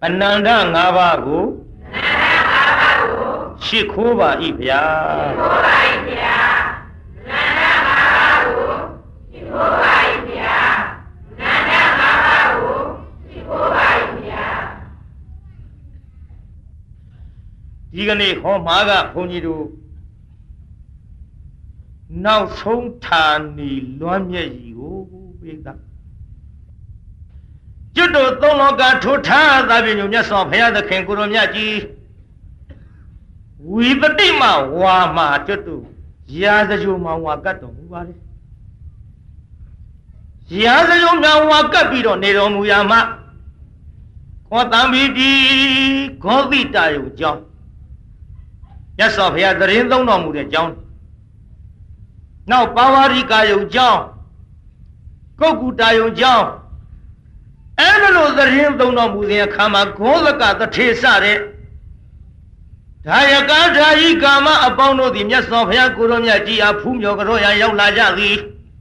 Ananda Ngavago Shikova Ibya Digani Homaga Ponido Now Sontani Luamia Yigo Judo Tonoga Tota Avenue Sophia the Kangurumiaji with the Dima Wama Judu Yazajuma Wakato Yazajuma Wakapido Nedo Muyama Kotamidi Kovita John Yes Sophia the Rindo Nomu John Now Pawarika John Kokuta John Every the rim don't know Musia Kama, Golaka, the Tesare Tayaka, Kama, Abono, the Nyasofia, Kuronia, Gia, Pumio, Roya, Yolaji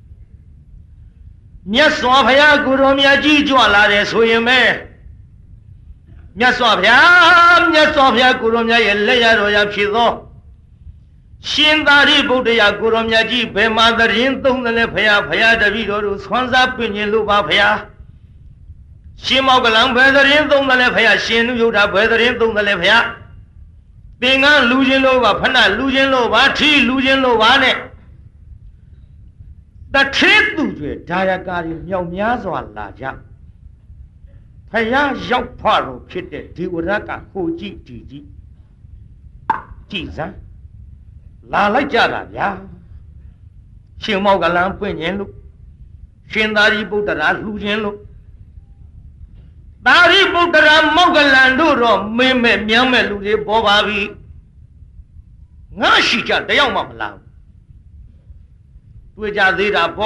Nyasofia, Kuromia, Juala, so you may Nyasofia, Kuromia, Leia, Roya, Chizo Shindari, Buddha, Kuromia, Bema, the Rintung, the Lepea, Paya, the Vido, Swanza, Pinion, Lupa, Paya. Shimogalang, whether in the Lepea, Shin, Yuda, whether in the Lepea. Being a losing over, Pana, losing over, tea, losing over. The trade to it, Diagari, Yomiazo, Laja. Paya, Yop Paro, Kit, Diuraka, Hoji, Gigi. Giza La Jara, ya. Shimogalang, Pinion, Shindari, Buddha, losing. Dari Buddha Mogalanduro, Meme, Miamelu, Bobavi Nashika, the young Mamma. Which are the Bo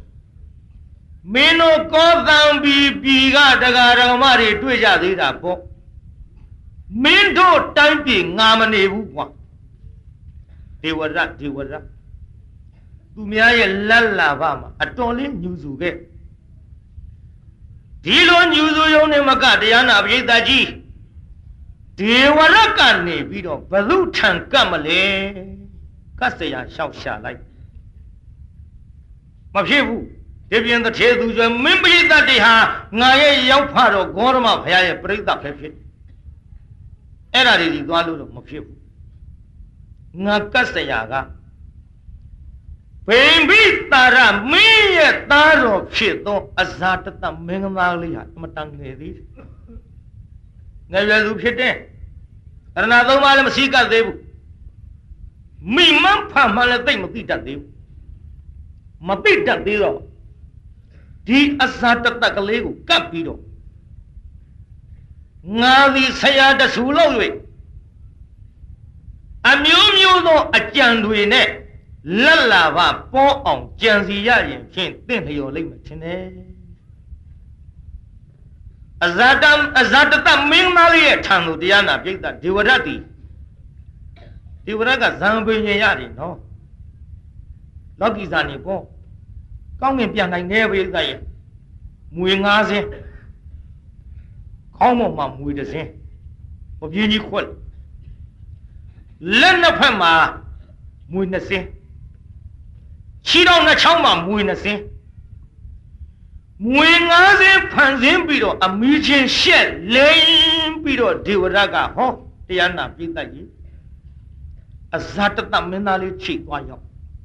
Mino Kodam be Biga, the Garamari, which are the Bo Minto Tampi, Namane Wuwa. They were that. To me, I lalla Vama, a tolly Nuzuge. Dilon Yuzu Magadiana Vidaji Diwarakani Vido, Balutan Kamale Castella Shausha like Mapivu, Debian the Tedu, remember that they have Naye Yaparo, Gorma, Paya, break the Pepe. Era di Gualu Mapivu Nakastayaga. Baby Tara, me a taro shito, a zata mingamali, Matang ladies. Never look at it. Another one of Sika Debu. Me, Mampa, Malathing, Mapita Debu. Mapita Dilo. Di Azata Takalegu, Capido. Navi Sayada Sulowe. A muno a janduine. Lala po on Janzia and Chin, then your limit. Azata Minali, Tanu Diana, big that Diwadati. Diwaga Zambi Yari, no. Lucky Zani Po. Come in Piana, never is there. Muingazi. Come on, Mam, with the same. Of unique. Lena Pema, Muinasi. She don't know how much say. Muingazi Panzimbido, a mutual shell, laying Bido, Diwaga, ho, Diana Pitaji. A Zatata Minali cheek, why you?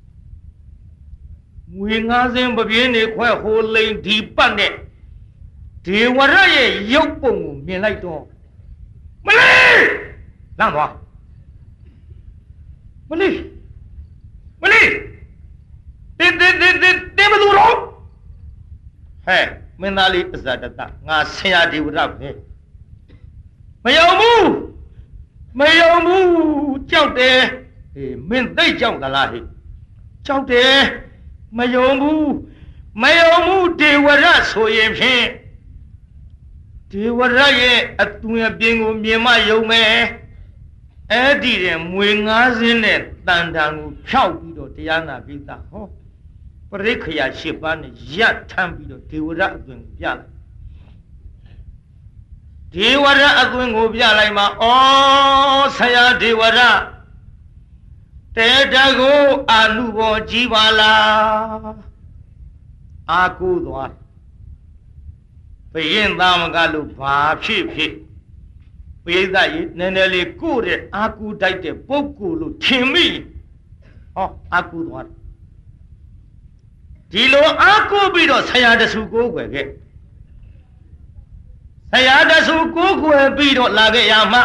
Muingazi Babiene, quite whole lane deep bunny. Diwara, Yopo, Milaito. Malay! Lama. Malay. They will do wrong. Hey, Minali is that Nasia Diwara. Mayomu, Joute, Min they jump the lahi. Joute, Mayomu, Diwara, so ye. Diwara, at Tuya Bingo, Mima Yome. Eddie and Wingazin it, Dandan, Chowpido, Diana Vita, ho. Perikia Shipan, Yat Tampido, Tiwara, Yala. ဒေဝရအသွင်ကိုပြလိုက်မှာဩဆရာဒေဝရတေတကိုအာနုဘောကြည်ပါလားအာကုသွားဘယင်းသားမကလို့ဘာဖြစ်ဖြစ်ပိဋကရေနည်းနည်းလေးကိုတဲ့အာကုတိုက်တဲ့ပုဂ္ဂိုလ်လို့ထင်မိဟောအာကုသွားဒီလိုအာကုပြီးတော့ဆရာတဆူကိုးကွယ်ခဲ့ဆရာတဆူကိုးကွယ်ပြီးတော့လာခဲ့ရမှာ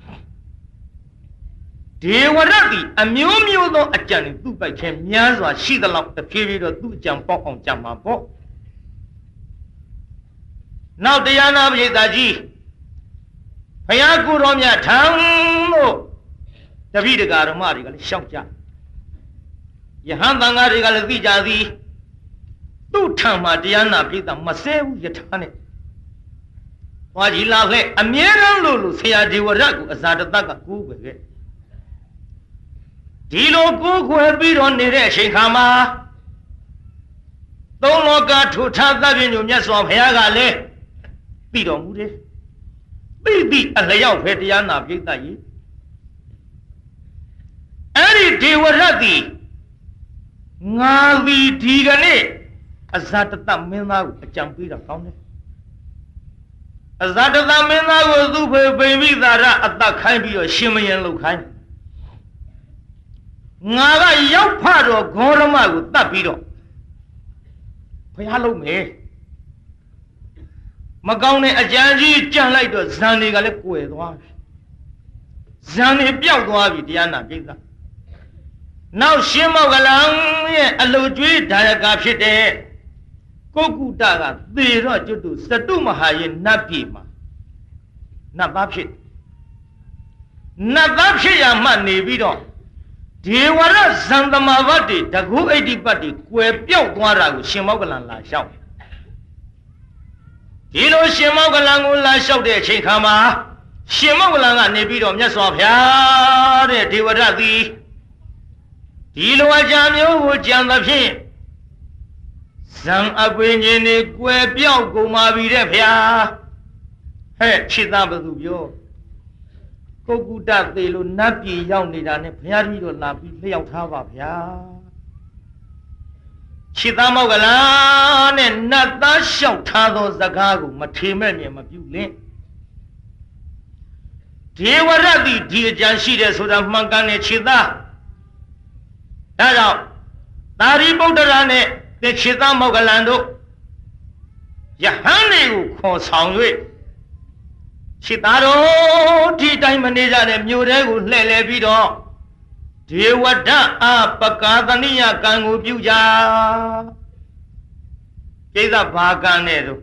ဒေဝရတ်သည်အမျိုးမျိုးသောအကြံတွေသူ့ပိုက်ခြင်းများစွာရှိသလောက်တဖြည်းဖြည်းတော့သူ့အကြံပေါက်အောင်ကြံမှာပေါ့နောက်တရားနာပရိသတ်ကြီးဘုရားကိုယ်တော်မြတ်ထံလို့တပည့်တရားတော်မတွေကလည်းရှောက်ကြယဟန်သံဃာတွေကလည်းသိကြသည်သူ့ထံမှာတရားနာပရိသတ်မဆဲဘူးယထာနဲ့သွားကြည့်လာခဲ့အမြဲတမ်းလို့ဆရာဒေဝရတ်ကိုအဇာတတကကိုးကွယ်ခဲ့ဒီလိုကိုးကွယ်ပြီးတော့နေတဲ့အချိန်ခါမှာသုံးလောကထူထားသဗ္ဗညုမြတ်စွာဘုရားကလည်းသိတော်မူတယ်သိအလျောက်ပဲတရားနာပရိသတ်ကြီးအဲ့ဒီဒေဝရတ်သည်ငါသည်ဒီကနေ့အဇာတတမင်းသားကိုအကြံပေးတာကောင်းတယ်အဇာတတမင်းသားကိုသူ့ဖေပိမိသာရအသက်ခိုင်းပြီးတော့ရှင်မယင်လုပ်ခိုင်းငါကရောက်ဖတော့ဂေါရမကိုတတ်ပြီးတော့ဘုရားလုံးမယ်မကောင်းတဲ့အကြံကြီးကြံလိုက်တော့ဇန်တွေကလည်းကွယ်သွားပြီဇန်တွေပျောက်သွားပြီတရားနာပိဋကနောက်ရှင်မောကလန်ရဲ့အလုကျွေးဒါယကဖြစ်တဲ့ကိုကုတကသေတော့ကျွတ်တူစတုမဟာရဲ့နတ်ပြည်မှာနတ်သားဖြစ်ရမှနေပြီးတော့ဒေဝရဇန်သမဘတ်တွေတကုအိဋ္ဌိပတ်တွေကွယ်ပြောက်သွားတာကိုရှင်မောကလန်လာလျှောက်ဒီလိုရှင်မောကလန်ကိုလာလျှောက်တဲ့အချိန်ခါမှာရှင်မောကလန်ကနေပြီးတော့မြတ်စွာဘုရားတဲ့ဒေဝရသည်ဒီလိုအကြံမျိုးကိုကြံသဖြင့်ဇံအပင်ချင်းတွေကွယ်ပြောက်ကုန်ပါပြီတဲ့ဗျာဟဲ့ဖြစ်သားဘသူပြောကုက္ကုတသေလို့နတ်ပြည်ရောက်နေတာနဲ့ဘုရားကြီးတော့လာပြီးလျှောက်ထားပါဗျာခြေသားမောက်ကလားနဲ့နတ်သားလျှောက်ထားသောစကားကိုမထေမဲ့မြင်မပြုလင်းဒေဝရတ်သည်ဒီအကြံရှိတယ်ဆိုတာမှန်ကန်တဲ့ခြေသားဒါကြောင့်သာရိပုတ္တရာနဲ့ခြေသားမောက်ကလန်တို့ယဟန်တွေကိုခေါ်ဆောင်၍ခြေသားတို့ဒီတိုင်းမနေကြတဲ့မြို့ထဲကိုလှည့်လည်ပြီးတော့ဒေဝဒအပကာသနိယကံကိုပြုကြကိစ္စဘာကံနဲ့တို့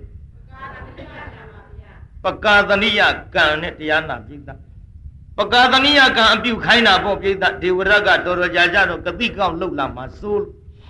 ပကာသနိယကံနဲ့တရားနာပြုတာပကာသနိယကံအပြုခိုင်းတာပေါ့ပြိဿဒေဝရတ်ကတော်တော်ကြာကြတော့ကတိကောက်လှုပ်လာမှာစိုး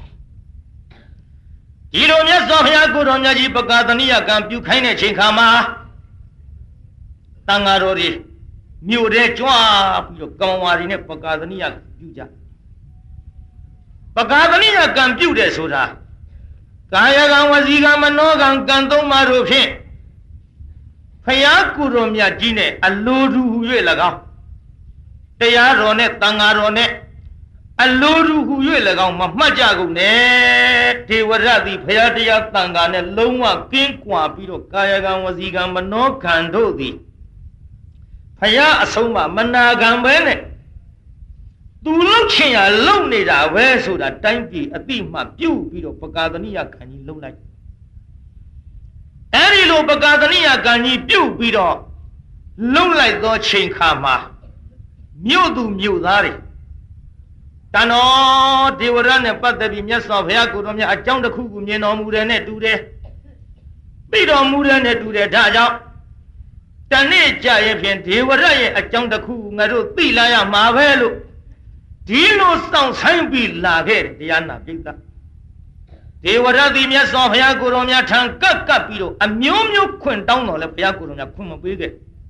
ဒီလိုမြတ်စွာဘုရားကိုတော်မြတ်ကြီးပကာသနိယကံပြုခိုင်းတဲ့ချိန်ခါမှာတန်ဃာတော်တွေမြို့ထဲကြွားပြီးတော့ကံဝါရီနဲ့ပကာသနိယပြုကြပကာသနိယကံပြုတယ်ဆိုတာကာယကံဝစီကံမနောကံကံသုံးပါးတို့ဖြင့်ဘုရားကိုတော်မြတ်ကြီးနဲ့အလိုတူဟူ၍၎င်းတရားတော်နဲ့တန်ဃာတော်နဲ့အလိုတူဟူ၍၎င်းမမှတ်ကြကုန်နဲ့ဒေဝရတ်သည်ဘုရားတရားတန်ဃာနဲ့လုံးဝကင်းကွာပြီးတော့ကာယကံဝစီကံမနောကံတို့သည်ဘုရားအဆုံးမနာကံပဲနဲ့သူလှုပ်ချင်ရလှုပ်နေတာပဲဆိုတာတိုင်းပြည်အတိမှပြုတ်ပြီးတော့ပကာသနိယကံကြီးလှုပ်လိုက်အဲဒီလိုပကာသနိယကံကြီးပြုတ်ပြီးတော့လှုပ်လိုက်သောချိန်ခါမှာမြို့သူမြို့သားတွေတန်တော်ဒေဝရတ်နဲ့ပတ်သက်ပြီးမြတ်စွာဘုရားကိုယ်တော်မြတ်အကြောင်းတစ်ခုကိုမြင်တော်မူတယ်နဲ့တူတယ်သိတော်မူတယ်နဲ့တူတယ်ဒါကြောင့်တနေ့ကြရဲ့ဖြင့်ဒေဝရတ်ရဲ့အကြောင်းတစ်ခုငါတို့သိလာရမှာပဲလို့ဒီလိုစောင့်ဆိုင်ပြီးလာခဲ့တရားနာပိဋကဒေဝရတ်သည်မြတ်စွာဘုရားကိုယ်တော်မြတ်ထံကပ်ပြီးတော့အမျိုးမျိုးခွင့်တောင်းတော်လဲဘုရားကိုယ်တော်မြတ်ခွင့်မပေးခဲ့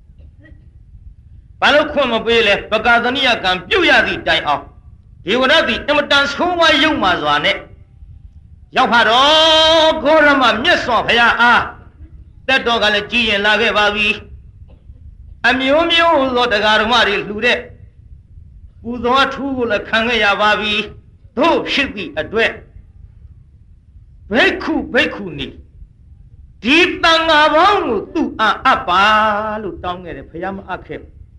ဘာလို့ခွင့်မပေးလဲပကာသနိယကံပြုတ်ရသည့်တိုင်အောင်ဒေဝရတ်သည်အမတန်ဆိုးဝါးယုံမှစွာနဲ့ရောက်ဖတော့ဂေါရမမြတ်စွာဘုရားအားတက်တော်ကလည်းကြည်ရင်လာခဲ့ပါပြီအမျိုးမျိုးသောတရားဓမ္မတွေလှူတဲ့ပူဇော်အထူးကိုလည်းခံခဲ့ရပါပြီတို့ဖြစ်သည့်အတွက်ဘိက္ခုနီဒီတန်ဃာပေါင်းကိုသူ့အပ်ပါလို့တောင်းခဲ့တယ်ဖယားမအပ်ခဲ့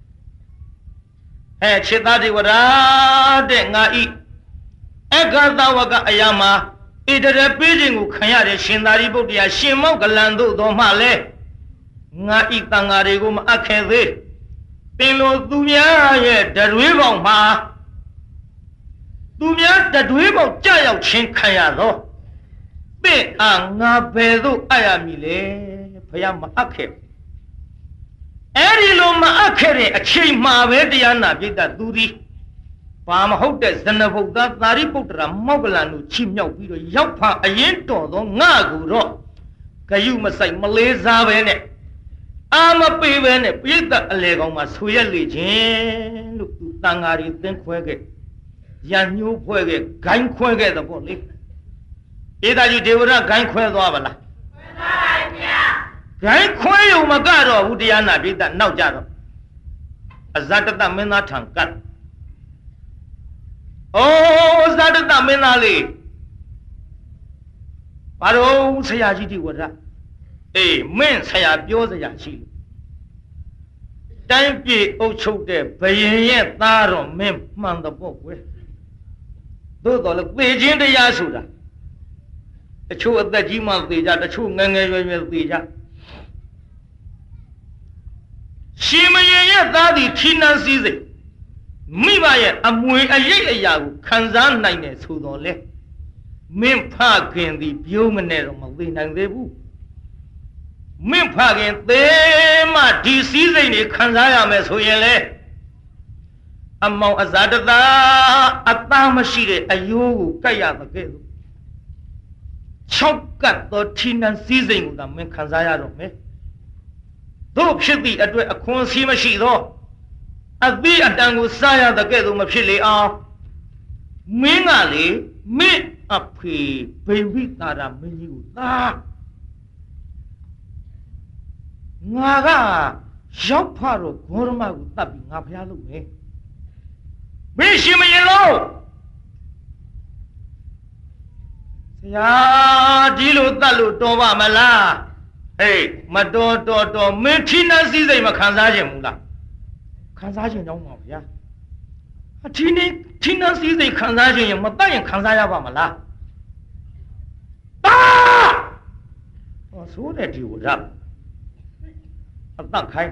ခြေသားဒေဝရာတဲ့ငါဤအက္ခသဝကအရာမှာဣတရပေးခြင်းကိုခံရတဲ့ရှင်သာရိပုတ္တရာရှင်မောက္ကလန်တို့တော်မှလည်းငါဤတန်ဃာတွေကိုမအပ်ခဲ့သေးပင်လိုသူများရဲ့တတွေးပေါင်မှာသူများတတွေးပေါင်ကြောက်ရောက်ခြင်းခံရတော့ပင့်အားငါဘယ်သို့အပ်ရမည်လဲဖယားမအပ်ခဲ့အဲ့ဒီလိုမအပ်ခဲ့တဲ့အချိန်မှာပဲတရားနာပိဋကသူသည်ဘာမဟုတ်တဲ့ဇနဗုဒ္ဓသာရိပုတ္တရာမောက္ကလန်တို့ချီးမြှောက်ပြီးတော့ရောက်ဖအရင်တော်သောငါကိုတော့ဂယုမဆိုင်မလေးစားပဲနဲ့အာမပေးပဲနဲ့ပိဋကအလေကောင်မှာဆွေရက်လေခြင်းလို့သူတန်ဃာတွေသင်ခွဲခဲ့ရန်ညှိုးဖွဲ့ခဲ့ဂိုင်းခွဲခဲ့တဲ့ပေါ့လေဧတာကြီးဒေဝရဂိုင်းခွဲသွားပါလားခွဲသွားပါဗျာဂိုင်းခွဲရုံမကတော့ဘူးတရားနာပိဋကနောက်ကြတော့အဇတတမင်းသားထံကတ်ဇာတတမင်းသားလေးဘာလို့ဆရာကြီးဒီဝရမင်းဆရာပြောစရာရှိတိုင်းပြည်အုပ်ချုပ်တဲ့ဘယင်ရဲ့သားတော်မင်းမှန်တော့ပေါ့ကွယ်သို့တော်လည်းသေခြင်းတရားဆိုတာတချို့အသက်ကြီးမှသေကြတချို့ငယ်ငယ်ရွယ်ရွယ်သေကြရှင်မယင်ရဲ့သားသည်ဌိနန်းစည်းစိမ်မိဘရဲ့အမွေအရိပ်အရာကိုခံစားနိုင်တယ်ဆိုတော့လေမင်းဖခင်သည်ပြုံးမနဲ့တော့မသိနိုင်သေးဘူးမင်းဖခင်သေးမှဒီစည်းစိမ်တွေခံစားရမယ်ဆိုရင်လေအမောင်အဇာတသာအသားမရှိတဲ့အယိုးကိုကတ်ရတဲ့ကဲ့သို့6ကတ်သောဌိနန်းစည်းစိမ်ကိုသာမင်းခံစားရတော့မယ်တို့ဖြစ်သည့်အတွက်အခွန်စီးမရှိသောအသည့်အတန်ကိုစားရတဲ့ကဲ့သို့မဖြစ်လေအောင်မင်းကလေမင်းအဖေဗိဝိတာရမင်းကြီးကိုသာငါကရောက်ဖတော့ဂေါရမကိုတတ်ပြီးငါဖျားလုပ်မယ်မင်းရှင်မရင်လို့ဆရာဒီလိုတတ်လို့တော်ပါမလားမတော်မင်းဌိနန်းစည်းစိမ်မခံစားခြင်းဘူးလားခံစားခြင်းကြောင့်ပါဗျာဌိနန်းစည်းစိမ်ခံစားခြင်းရင်မတတ်ရင်ခံစားရပါမလားဆိုတဲ့ဒီဝရအသက်ခိုင်း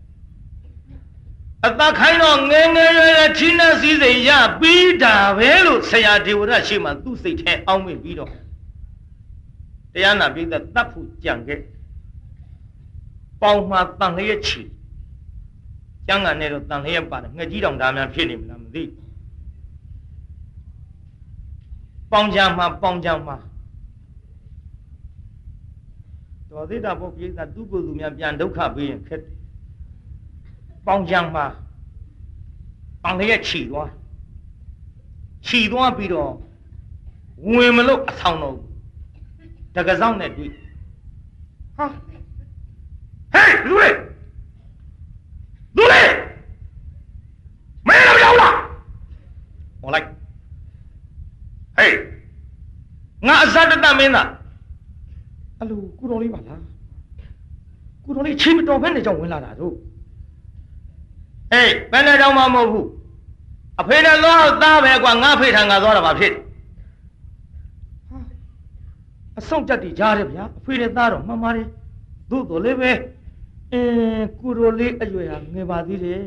တော့ငယ်ငယ်ရွယ်ရွယ်ဌိနန်းစည်းစိမ်ရပြီးတာပဲလို့ဆရာဒီဝရရှိမှသူ့စိတ်ထဲအောင်းမိပြီးတော့တရားနာပြီးတော့တတ်ဖို့ကြံခဲ့ပေါင်မှာတန်လျက်ချီကျန်းကန်နဲ့တော့တန်လျက်ပါတယ်ငှက်ကြီးတောင်ဒါများဖြစ်နေမလားမသိပေါင်ကြမှာတော်သေးတာပေါ့ပြိဿသူ့ကိုယ်သူများပြန်ဒုက္ခပေးရင်ခက်တယ်ပေါင်ကြမှာတန်လျက်ချီသွားပြီးတော့ဝင်မလို့အဆောင်တော့တကစောင်းနဲ့တွေ့ဟာလူလေးမင်းလည်းမရောက်လားဟောလိုက်ငါအဇတတမင်းသားအလိုကုတော်လေးပါလားကုတော်လေးချင်းမတော်ဘဲနဲ့ကြောင့်ဝင်လာတာတို့ဘယ်နဲ့တော့မှမဟုတ်ဘူးအဖေနဲ့သွားသားပဲကွာငါဖေထံငါသွားတာပါဖြစ်အဆောင်တက်တည်ကြားတယ်ဗျာအဖေနဲ့သားတော့မှန်ပါတယ်သို့တော်လေးပဲကုတော်လေးအရွယ်ဟာငယ်ပါသေးတယ်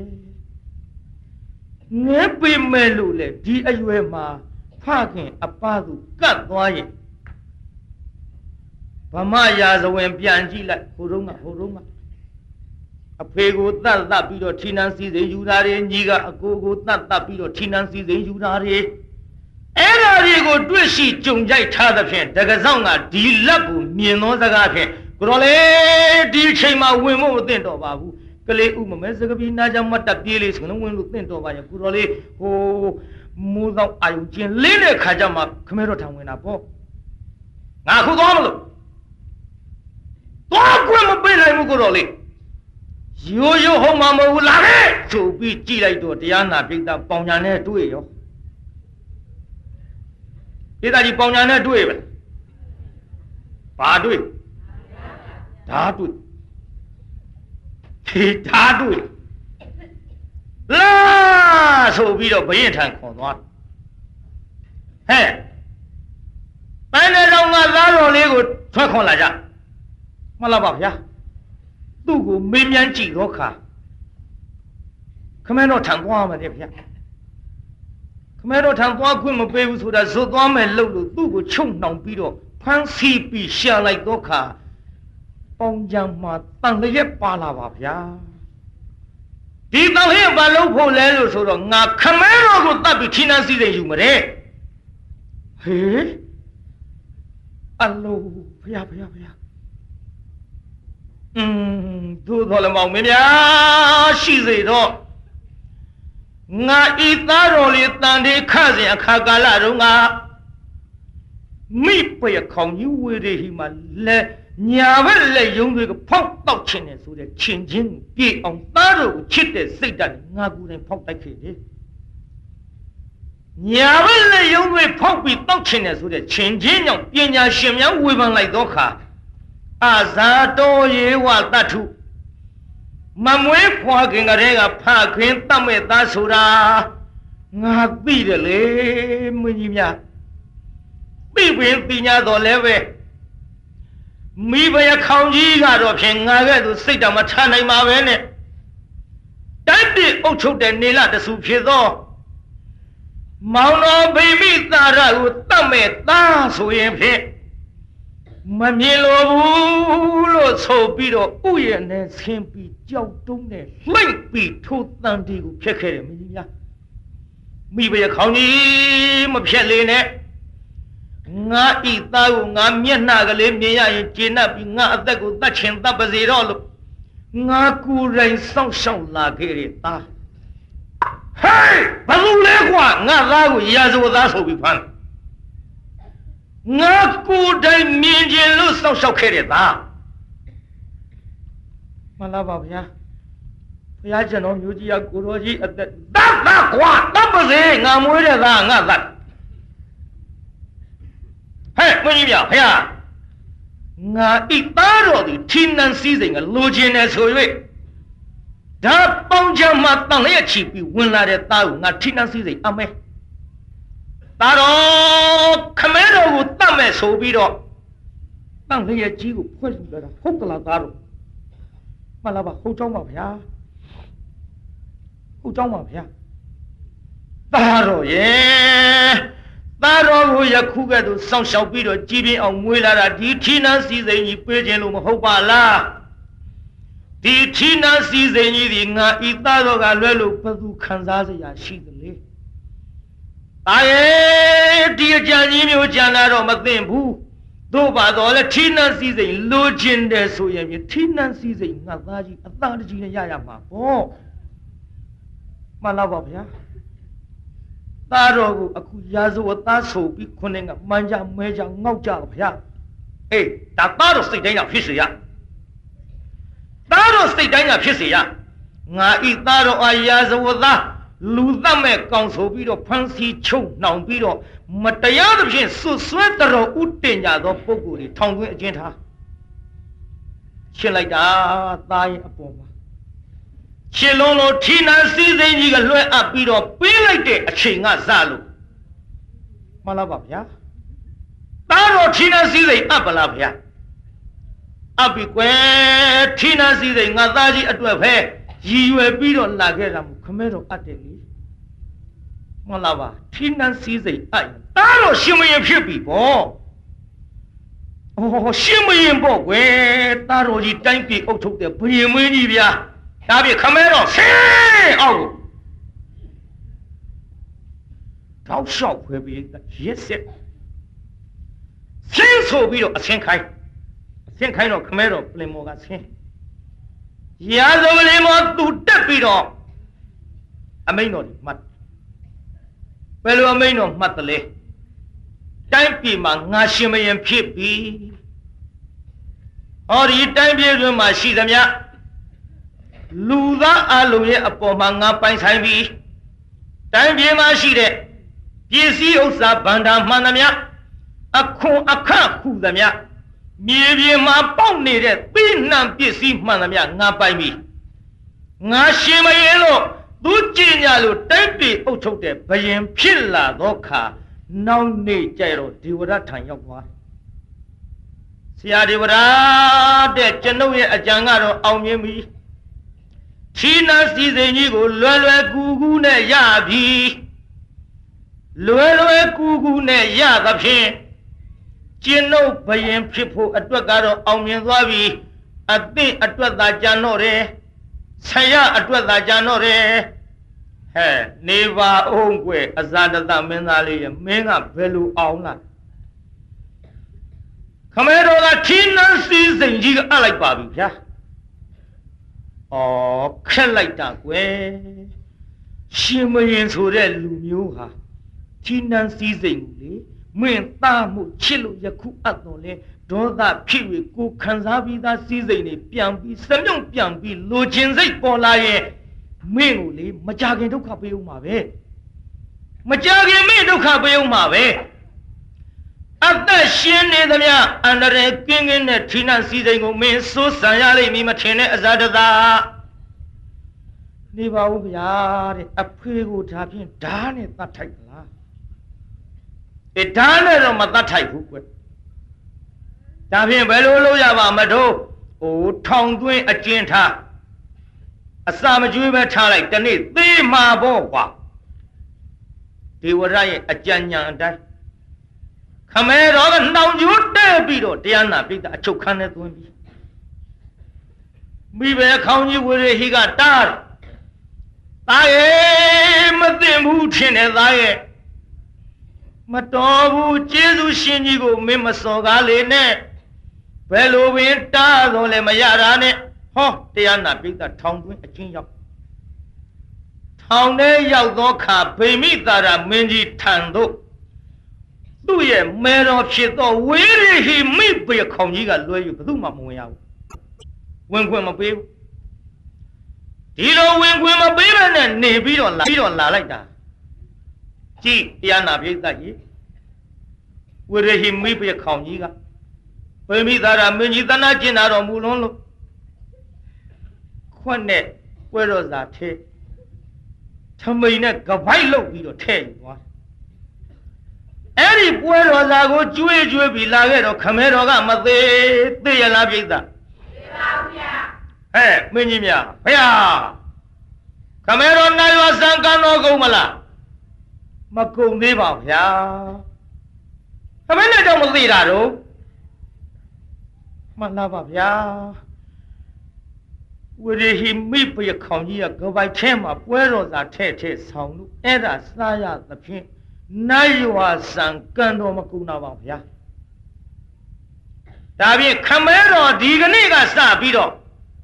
ငယ်ပေမဲ့လို့လေဒီအရွယ်မှာဖခင်အပသူကတ်သွားရင်ဗမာရာဇဝင်ပြန်ကြည့်လိုက်ဟိုတုန်းကအဖေကိုတတ်ပြီးတော့ဌိနန်းစည်းစိမ်ယူတာတွေညီကအကိုကိုတတ်ပြီးတော့ဌိနန်းစည်းစိမ်ယူတာတွေအဲ့ဒါတွေကိုတွေ့ရှိကြုံကြိုက်ထားသဖြင့်တကစောင်းကဒီလက်ကိုမြင်သောစကားဖြင့်ကိုတော်လေဒီအချိန်မှာဝင်ဖို့မသင့်တော်ပါဘူးကလေးဥမမဲစကပီနာကြောင့်မတက်ပြေးလေးဆိုရင်ဝင်လို့သင့်တော်ပါရဲ့ကိုတော်လေးမိုးသောအာယုချင်းလင်းတဲ့ခါကျမှခမဲတော်ထံဝင်တာပေါ့ငါခုသွားမလို့သွားကွမပေးနိုင်ဘူးကိုတော်လေးရရိုးရိုးဟုတ်မှာမဟုတ်ဘူးလာခဲ့ဆိုပြီးကြည့်လိုက်တော့တရားနာပိဋကပေါင်ညာနဲ့တွေ့ရောပိဋကကြီးပေါင်ညာနဲ့တွေ့ပဲဘာတွေ့ဓာတွေ့ဒီဓာတွေ့လာဆိုပြီးတော့ဘရင်ထံခေါ်သွားဟဲ့ပန်းတဲ့တော်ငါသားတော်လေးကိုထွက်ခွန်လာကြမှန်လားပါဗျာသူ့ကိုမေးမြန်းကြည့်တော့ခါခမဲတော်ထံသွားမယ်ဗျာခမဲတော်ထံသွားခွင့်မပေးဘူးဆိုတာဇွတ်သွားမယ်လို့သူ့ကိုချုပ်နှောင်ပြီးတော့ဖမ်းဆီးပြီးရှာလိုက်တော့ခါပေါင်ကြံမှာတန်လျက်ပါလာပါဗျာဒီတန်လျက်ပါလို့ဖို့လဲလို့ဆိုတော့ငါခမဲတော်ကိုတတ်ပြီးထိနှန်းစည်းစိမ်ယူမတဲ့ဟေးအလိုဗျာသူတော်လည်းမောင်မင်းများရှိစေတော့ငါဤသားတော်လေးတန်တေခစဉ်အခါကာလတုန်းကမိပရခေါင်ကြီးဝေရဟိမှာလဲညာဘက်လက်ယုံတွေကဖောက်တောက်ချင်တယ်ဆိုတဲ့ချင်းချင်းပြေအောင်သားတော်ကိုချစ်တဲ့စိတ်ဓာတ်ငါကိုယ်တိုင်ဖောက်တိုက်ခဲ့တယ်ညာဘက်လက်ယုံတွေဖောက်ပြီးတောက်ချင်တယ်ဆိုတဲ့ချင်းချင်းကြောင့်ပညာရှင်များဝေဖန်လိုက်တော့ခါအာဇာတော်ရေဝတတ္ထုမမွေးဖွာခင်ကလေးကဖခင်တတ်မဲ့သားဆိုတာငါသိတယ်လေမင်းကြီးများသိပင်သိညာတော်လည်းပဲမိဘရခေါင်ကြီးကတော့ဖြင့်ငါကဲ့သို့စိတ်တော်မထနိုင်ပါပဲနဲ့တိုက်ပြအုပ်ချုပ်တဲ့နေလတဆူဖြစ်သောမောင်တော်ဗိမိသာရကိုတတ်မဲ့သားဆိုရင်ဖြင့်မမြင်လို့ဘူးလို့ဆိုပြီးတော့ဥယျာဉ်နဲ့ဆင်းပြီးကြောက်တုံးနဲ့လှိမ့်ပြီးထိုးတန်တီကိုဖျက်ခဲ့တယ်မင်းကြီးများမိဘရခေါင်ကြီးမဖျက်လေနဲ့ငါဤသားကိုငါမျက်နှာကလေးမြင်ရရင်ကျေနပ်ပြီးငါအသက်ကိုတတ်ချင်တတ်ပါစေတော့လို့ငါကိုယ်တိုင်စောင့်ရှောက်လာခဲ့တဲ့သားဟေးဘယ်လိုလဲကွာငါသားကိုရာဇဝသားဆိုပြီးဖမ်းငါကိုယ်တိုင်မြင်ကျင်လို့စောင့်ရှောက်ခဲ့တဲ့သားမှန်လားပါဗျာဘုရားကျွန်တော်မျိုးကြီးကကိုတော်ကြီးအသက်တတ်ကွာတတ်ပါစေငါမွေးတဲ့သားငါသားဟဲ့မင်းကြီးဗျာဖယားငါဤသားတော်သည်ထိနှန်းစည်းစိမ်ကလိုချင်တယ်ဆို၍ဒါပေါင်းချမ်းမှတန်လျက်ချီပြီးဝင်လာတဲ့သားကိုငါထိနှန်းစည်းစိမ်အမဲသားတော်ခမဲတော်ကိုတတ်မဲ့ဆိုပြီးတော့တန်လျက်ကြီးကိုဖွဲ့ယူလာတာဟုတ်ကလားသားတော်မှန်လားပါဟုတ်ကြောင်းပါဗျာဟုတ်ကြောင်းပါဗျာသားတော်ရဲ့သားတော်ကိုယခုကဲ့သို့စောင့်ရှောက်ပြီးတော့ကြည်ပြင်းအောင်မွေးလာတာဒီထီးနှန်းစီစိန်ကြီးပေးခြင်းလို့မဟုတ်ပါလားဒီထီးနှန်းစီစိန်ကြီးဒီငါဤသားတော်ကလွဲလို့ဘယ်သူခံစားစရာရှိသလဲတာရဲ့ဒီအကြံကြီးမျိုးကြံလာတော့မသိဘူးတို့ပါတော့လေထီးနှန်းစီစိန်လိုချင်တယ်ဆိုရင်ထီးနှန်းစီစိန်ငါသားကြီးအသားတကြီးနဲ့ရရမှာပေါ့မှန်လားပါဗျာသားတော်ကိုအခုရာဇဝသားဆိုပြီးခုနှစ်ကမှန်ကြမဲကြငေါက်ကြပါဗျာအေးဒါသားတော်စိတ်တိုင်းကဖြစ်စေရသားတော်စိတ်တိုင်းကဖြစ်စေရငါဤသားတော်အားရာဇဝသားလူသတ်မဲ့ကောင်ဆိုပြီးတော့ဖမ်းဆီးချုပ်နှောင်ပြီးတော့မတရားသဖြင့်ဆွဆွဲတော်ဥတင်ကြသောပုဂ္ဂိုလ်တွေထောင်သွင်းအကျဉ်းထားရှင်းလိုက်တာသားရဲ့အပေါ်မှာရှင်းလုံးလို့ထီနာစည်းစိမ်ကြီးကလွှဲအပ်ပြီးတော့ပေးလိုက်တဲ့အချိန်ကစလို့မှန်လားပါဗျာသားတော်ထီနာစည်းစိမ်အပ်ပါလားဗျာအပ်ပြီကွယ်ထီနာစည်းစိမ်ငါသားကြီးအတွက်ပဲရည်ရွယ်ပြီးတော့လာခဲ့တာမို့ခမဲတော်အပ်တယ်လေမှန်လားပါထီနာစည်းစိမ်အပ်သားတော်ရှင်မရင်ဖြစ်ပြီပေါ့ဩရှင်မရင်ပေါ့ကွယ်သားတော်ကြီးတိုင်းပြည်အုပ်ထုတ်တဲ့ဘုရင်မင်းကြီးဗျာဒါပြခမဲတော့ဆင်းအောက်ကိုတောက်လျှောက်ခွဲပြီးရက်စစ်ဆင်းဆိုပြီးတော့အဆင်းခိုင်းတော့ခမဲတော့ပလင်မော်ကဆင်းရာဇဝလင်မော်သူတက်ပြီးတော့အမိန်တော်ဒီမှတ်ဘယ်လိုအမိန်တော်မှတ်တယ်လဲတိုင်းပြည်မှာငါရှင်မရင်ဖြစ်ပြီဟောဒီတိုင်းပြည်တွင်မှာရှိသမျှလူသားအလုံးရဲ့အပေါ်မှာငါပိုင်ဆိုင်ပြီးတိုင်းပြည်မှာရှိတဲ့ပစ္စည်းဥစ္စာဗန္ဒာမှန်သမျှအခွန်အခခုသမျှမြေပြင်မှာပေါက်နေတဲ့သီးနှံပစ္စည်းမှန်သမျှငါပိုင်ပြီးငါရှင်မရင်လို့သူကြင်ညာလို့တိုက်ပြည်အုပ်ချုပ်တဲ့ဘယင်ဖြစ်လာသောခါနောက်နေ့ကျတော့ဒေဝရထံရောက်သွားဆရာဒေဝရတဲ့ကျွန်ုပ်ရဲ့အကြံကတော့အောင်မြင်ပြီချီနာစီစိန်ကြီးကိုလွယ်လွယ်ကူကူနဲ့ရပြီလွယ်လွယ်ကူကူနဲ့ရသဖြင့်ကျွန်ုပ်ဘယင်ဖြစ်ဖို့အတွက်ကတော့အောင်မြင်သွားပြီအသင့်အတွက်သာကြံတော့တယ်ဆရာအတွက်သာကြံတော့တယ်ဟဲ့နေပါအောင်ကွယ်အဇာတသမင်းသားလေးရဲ့မင်းကဘယ်လိုအောင်လားခမဲတော်ကချီနာစီစိန်ကြီးကအလိုက်ပါပြီဗျာဩခက်လိုက်တာကွယ်ရှင်မရင်ဆိုတဲ့လူမျိုးဟာချီနာစီစိန်ကိုလေမင်းသားမှုချစ်လို့ယခုအပ်တော်လဲဒေါသဖြစ်၍ကိုခံစားပြီးသားစီးစိမ်တွေပြန်ပြီးစမြုံပြန်ပြီးလိုချင်စိတ်ပေါ်လာရဲ့မင်းကိုလေမကြခင်ဒုက္ခပေးဦးမှာပဲမကြခင်မင်းဒုက္ခပေးဦးမှာပဲအသက်ရှင်နေသမျှအန္တရာယ်ကင်းကင်းနဲ့ထိနှံစီးစိမ်ကိုမင်းစိုးစံရလိမ့်မည်မထင်တဲ့အဇာတသာနေပါဦးဗျာတဲ့အဖေကိုဒါဖြင့်ဓာတ်နဲ့တတ်ထိုက်သလားဓာတ်နဲ့တော့မတတ်ထိုက်ဘူးကွဒါဖြင့်ဘယ်လိုလုပ်ရပါမတို့ထောင်သွင်းအကျဉ်းထားအစာမကျွေးပဲထားလိုက်တနေ့သေမှာပေါ့ကွာဒေဝရရဲ့အကြံဉာဏ်အတိုင်းခမဲတော်ကနှောင်ကျိုးတဲ့ပြီးတော့တရားနာပိဋကအချုပ်ခန်းနဲ့သွင်းပြီးမိဘခေါင်းကြီးဝေရဟိကတားသားရဲ့မသိဘူးထင်တယ်သားရဲ့မတော်ဘူးကျေးဇူးရှင်ကြီးကိုမင်းမစော်ကားလေနဲ့ဘယ်လိုပင်တားတော့လဲမရတာနဲ့ဟောတရားနာပိဋကထောင်သွင်းအချင်းရောက်ထောင်ထဲရောက်သောခါဗိမိတာရမင်းကြီးထံသို့သူ့ရဲ့မဲတော်ဖြစ်သောဝေရဟိမိဘေခေါင်ကြီးကလွှဲယူဘယ်သူမှမဝင်ရဘူးဝင်ခွင့်မပေးဘူးဒီလိုဝင်ခွင့်မပေးဘဲနဲ့နေပြီးတော့လာလိုက်တာကြည့်တရားနာပိဋကကြီးဝေရဟိမိဘေခေါင်ကြီးကဗိမိတာရမင်းကြီးတနာကျင်တာတော်မူလွန်းလို့ခွက်နဲ့ပွဲတော်စာထဲထမိန်နဲ့ကပိုက်လုပ်ပြီးတော့ထဲ့ယူသွားအဲ့ဒီပွဲတော်စာကိုကျွေးပြီးလာခဲ့တော့ခမဲတော်ကမသေးသိရလားပြိဿသိပါဘူးဗျာဟဲ့မင်းကြီးများဘုရားခမဲတော်နိုင်ဝဆံကံတော်ကုန်မလားမကုန်သေးပါဗျာခမဲနဲ့တော့မသိတာတော့မှန်လားပါဗျာဝေရဟိမိဘေခေါင်ကြီးကကပိုက်ထဲမှာပွဲတော်စာထဲ့ဆောင်လို့အဲ့ဒါစားရသဖြင့်နိုင်ရွာဆံကံတော်မကုနာပါဗျာဒါဖြင့်ခမဲတော်ဒီကနေ့ကစပြီးတော့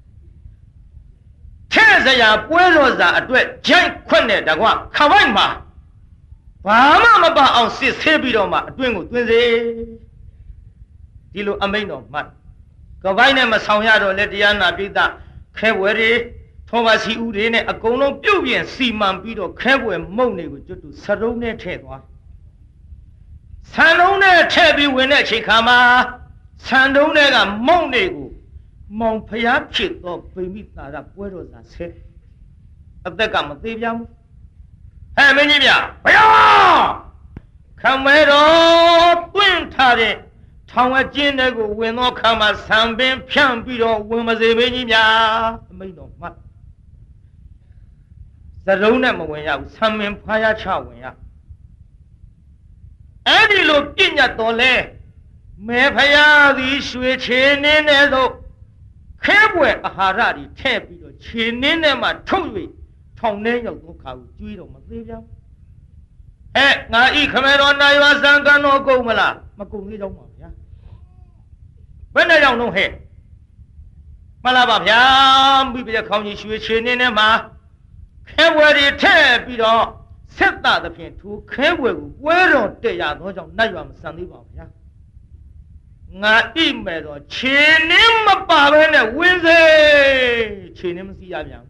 ထဲ့စရာပွဲတော်စာအတွက်ဂျိုက်ခွက်နဲ့တကွခပိုက်မှာဘာမှမပါအောင်စစ်ဆေးပြီးတော့မှအတွင်းကိုသွင်းစေဒီလိုအမိန့်တော်မှတ်ကပိုက်နဲ့မဆောင်ရတော့လေတရားနာပိဋကခဲပွဲတွေထောပါစီဦးတွေနဲ့အကုန်လုံးပြုတ်ပြင်စီမံပြီးတော့ခဲပွဲမုံတွေကိုကျွတ်တူစရုံးနဲ့ထည့်သွားဆန်တုံးနဲ့ထည့်ပြီးဝင်တဲ့အချိန်ခါမှာဆန်တုံးတွေကမုံတွေကိုမောင်ဖျားဖြစ်သောဗိမိတာရပွဲတော်စာဆဲအသက်ကမသေးပြဘူးဟဲ့မင်းကြီးဗျဘုရားခမဲတော်တွင်းထားတဲ့ထောင်အကျဉ်းတွေကိုဝင်သောခါမှာဆံပင်ဖြန့်ပြီးတော့ဝင်မစေမင်းကြီးများအမိန့်တော်မှတ်သရုံးနဲ့မဝင်ရဘူးဆံပင်ဖားရချဝင်ရအဲ့ဒီလိုပြညတ်တော်လဲမဲဖယားသည်ရွှေချေနင်းတဲ့သို့ခဲပွဲအာဟာရတွေထည့်ပြီးတော့ခြေနင်းနဲ့မှထုတ်၍ထောင်ထဲရောက်သောခါကိုကျွေးတော့မသေးကြဘူးငါဤခမဲတော်နိုင်ဝဆံကံတော်ကုန်မလားမကုန်သေးတော့ပါဗျာဘယ်နဲ့ကြောင့်တော့ဟဲ့မလားပါဗျာမိပြခေါင်းကြီးရွှေချေနင်းနဲ့မှခဲပွဲတွေထည့်ပြီးတော့ဆက်တာသဖြင့်သူခဲပွဲကိုပွဲတော်တက်ရသောကြောင့်နိုင်ဝမဆံသေးပါဗျာငါဣမယ်တော့ခြေနင်းမပါဘဲနဲ့ဝင်းစေခြခြေနဲ့မစီရပြန်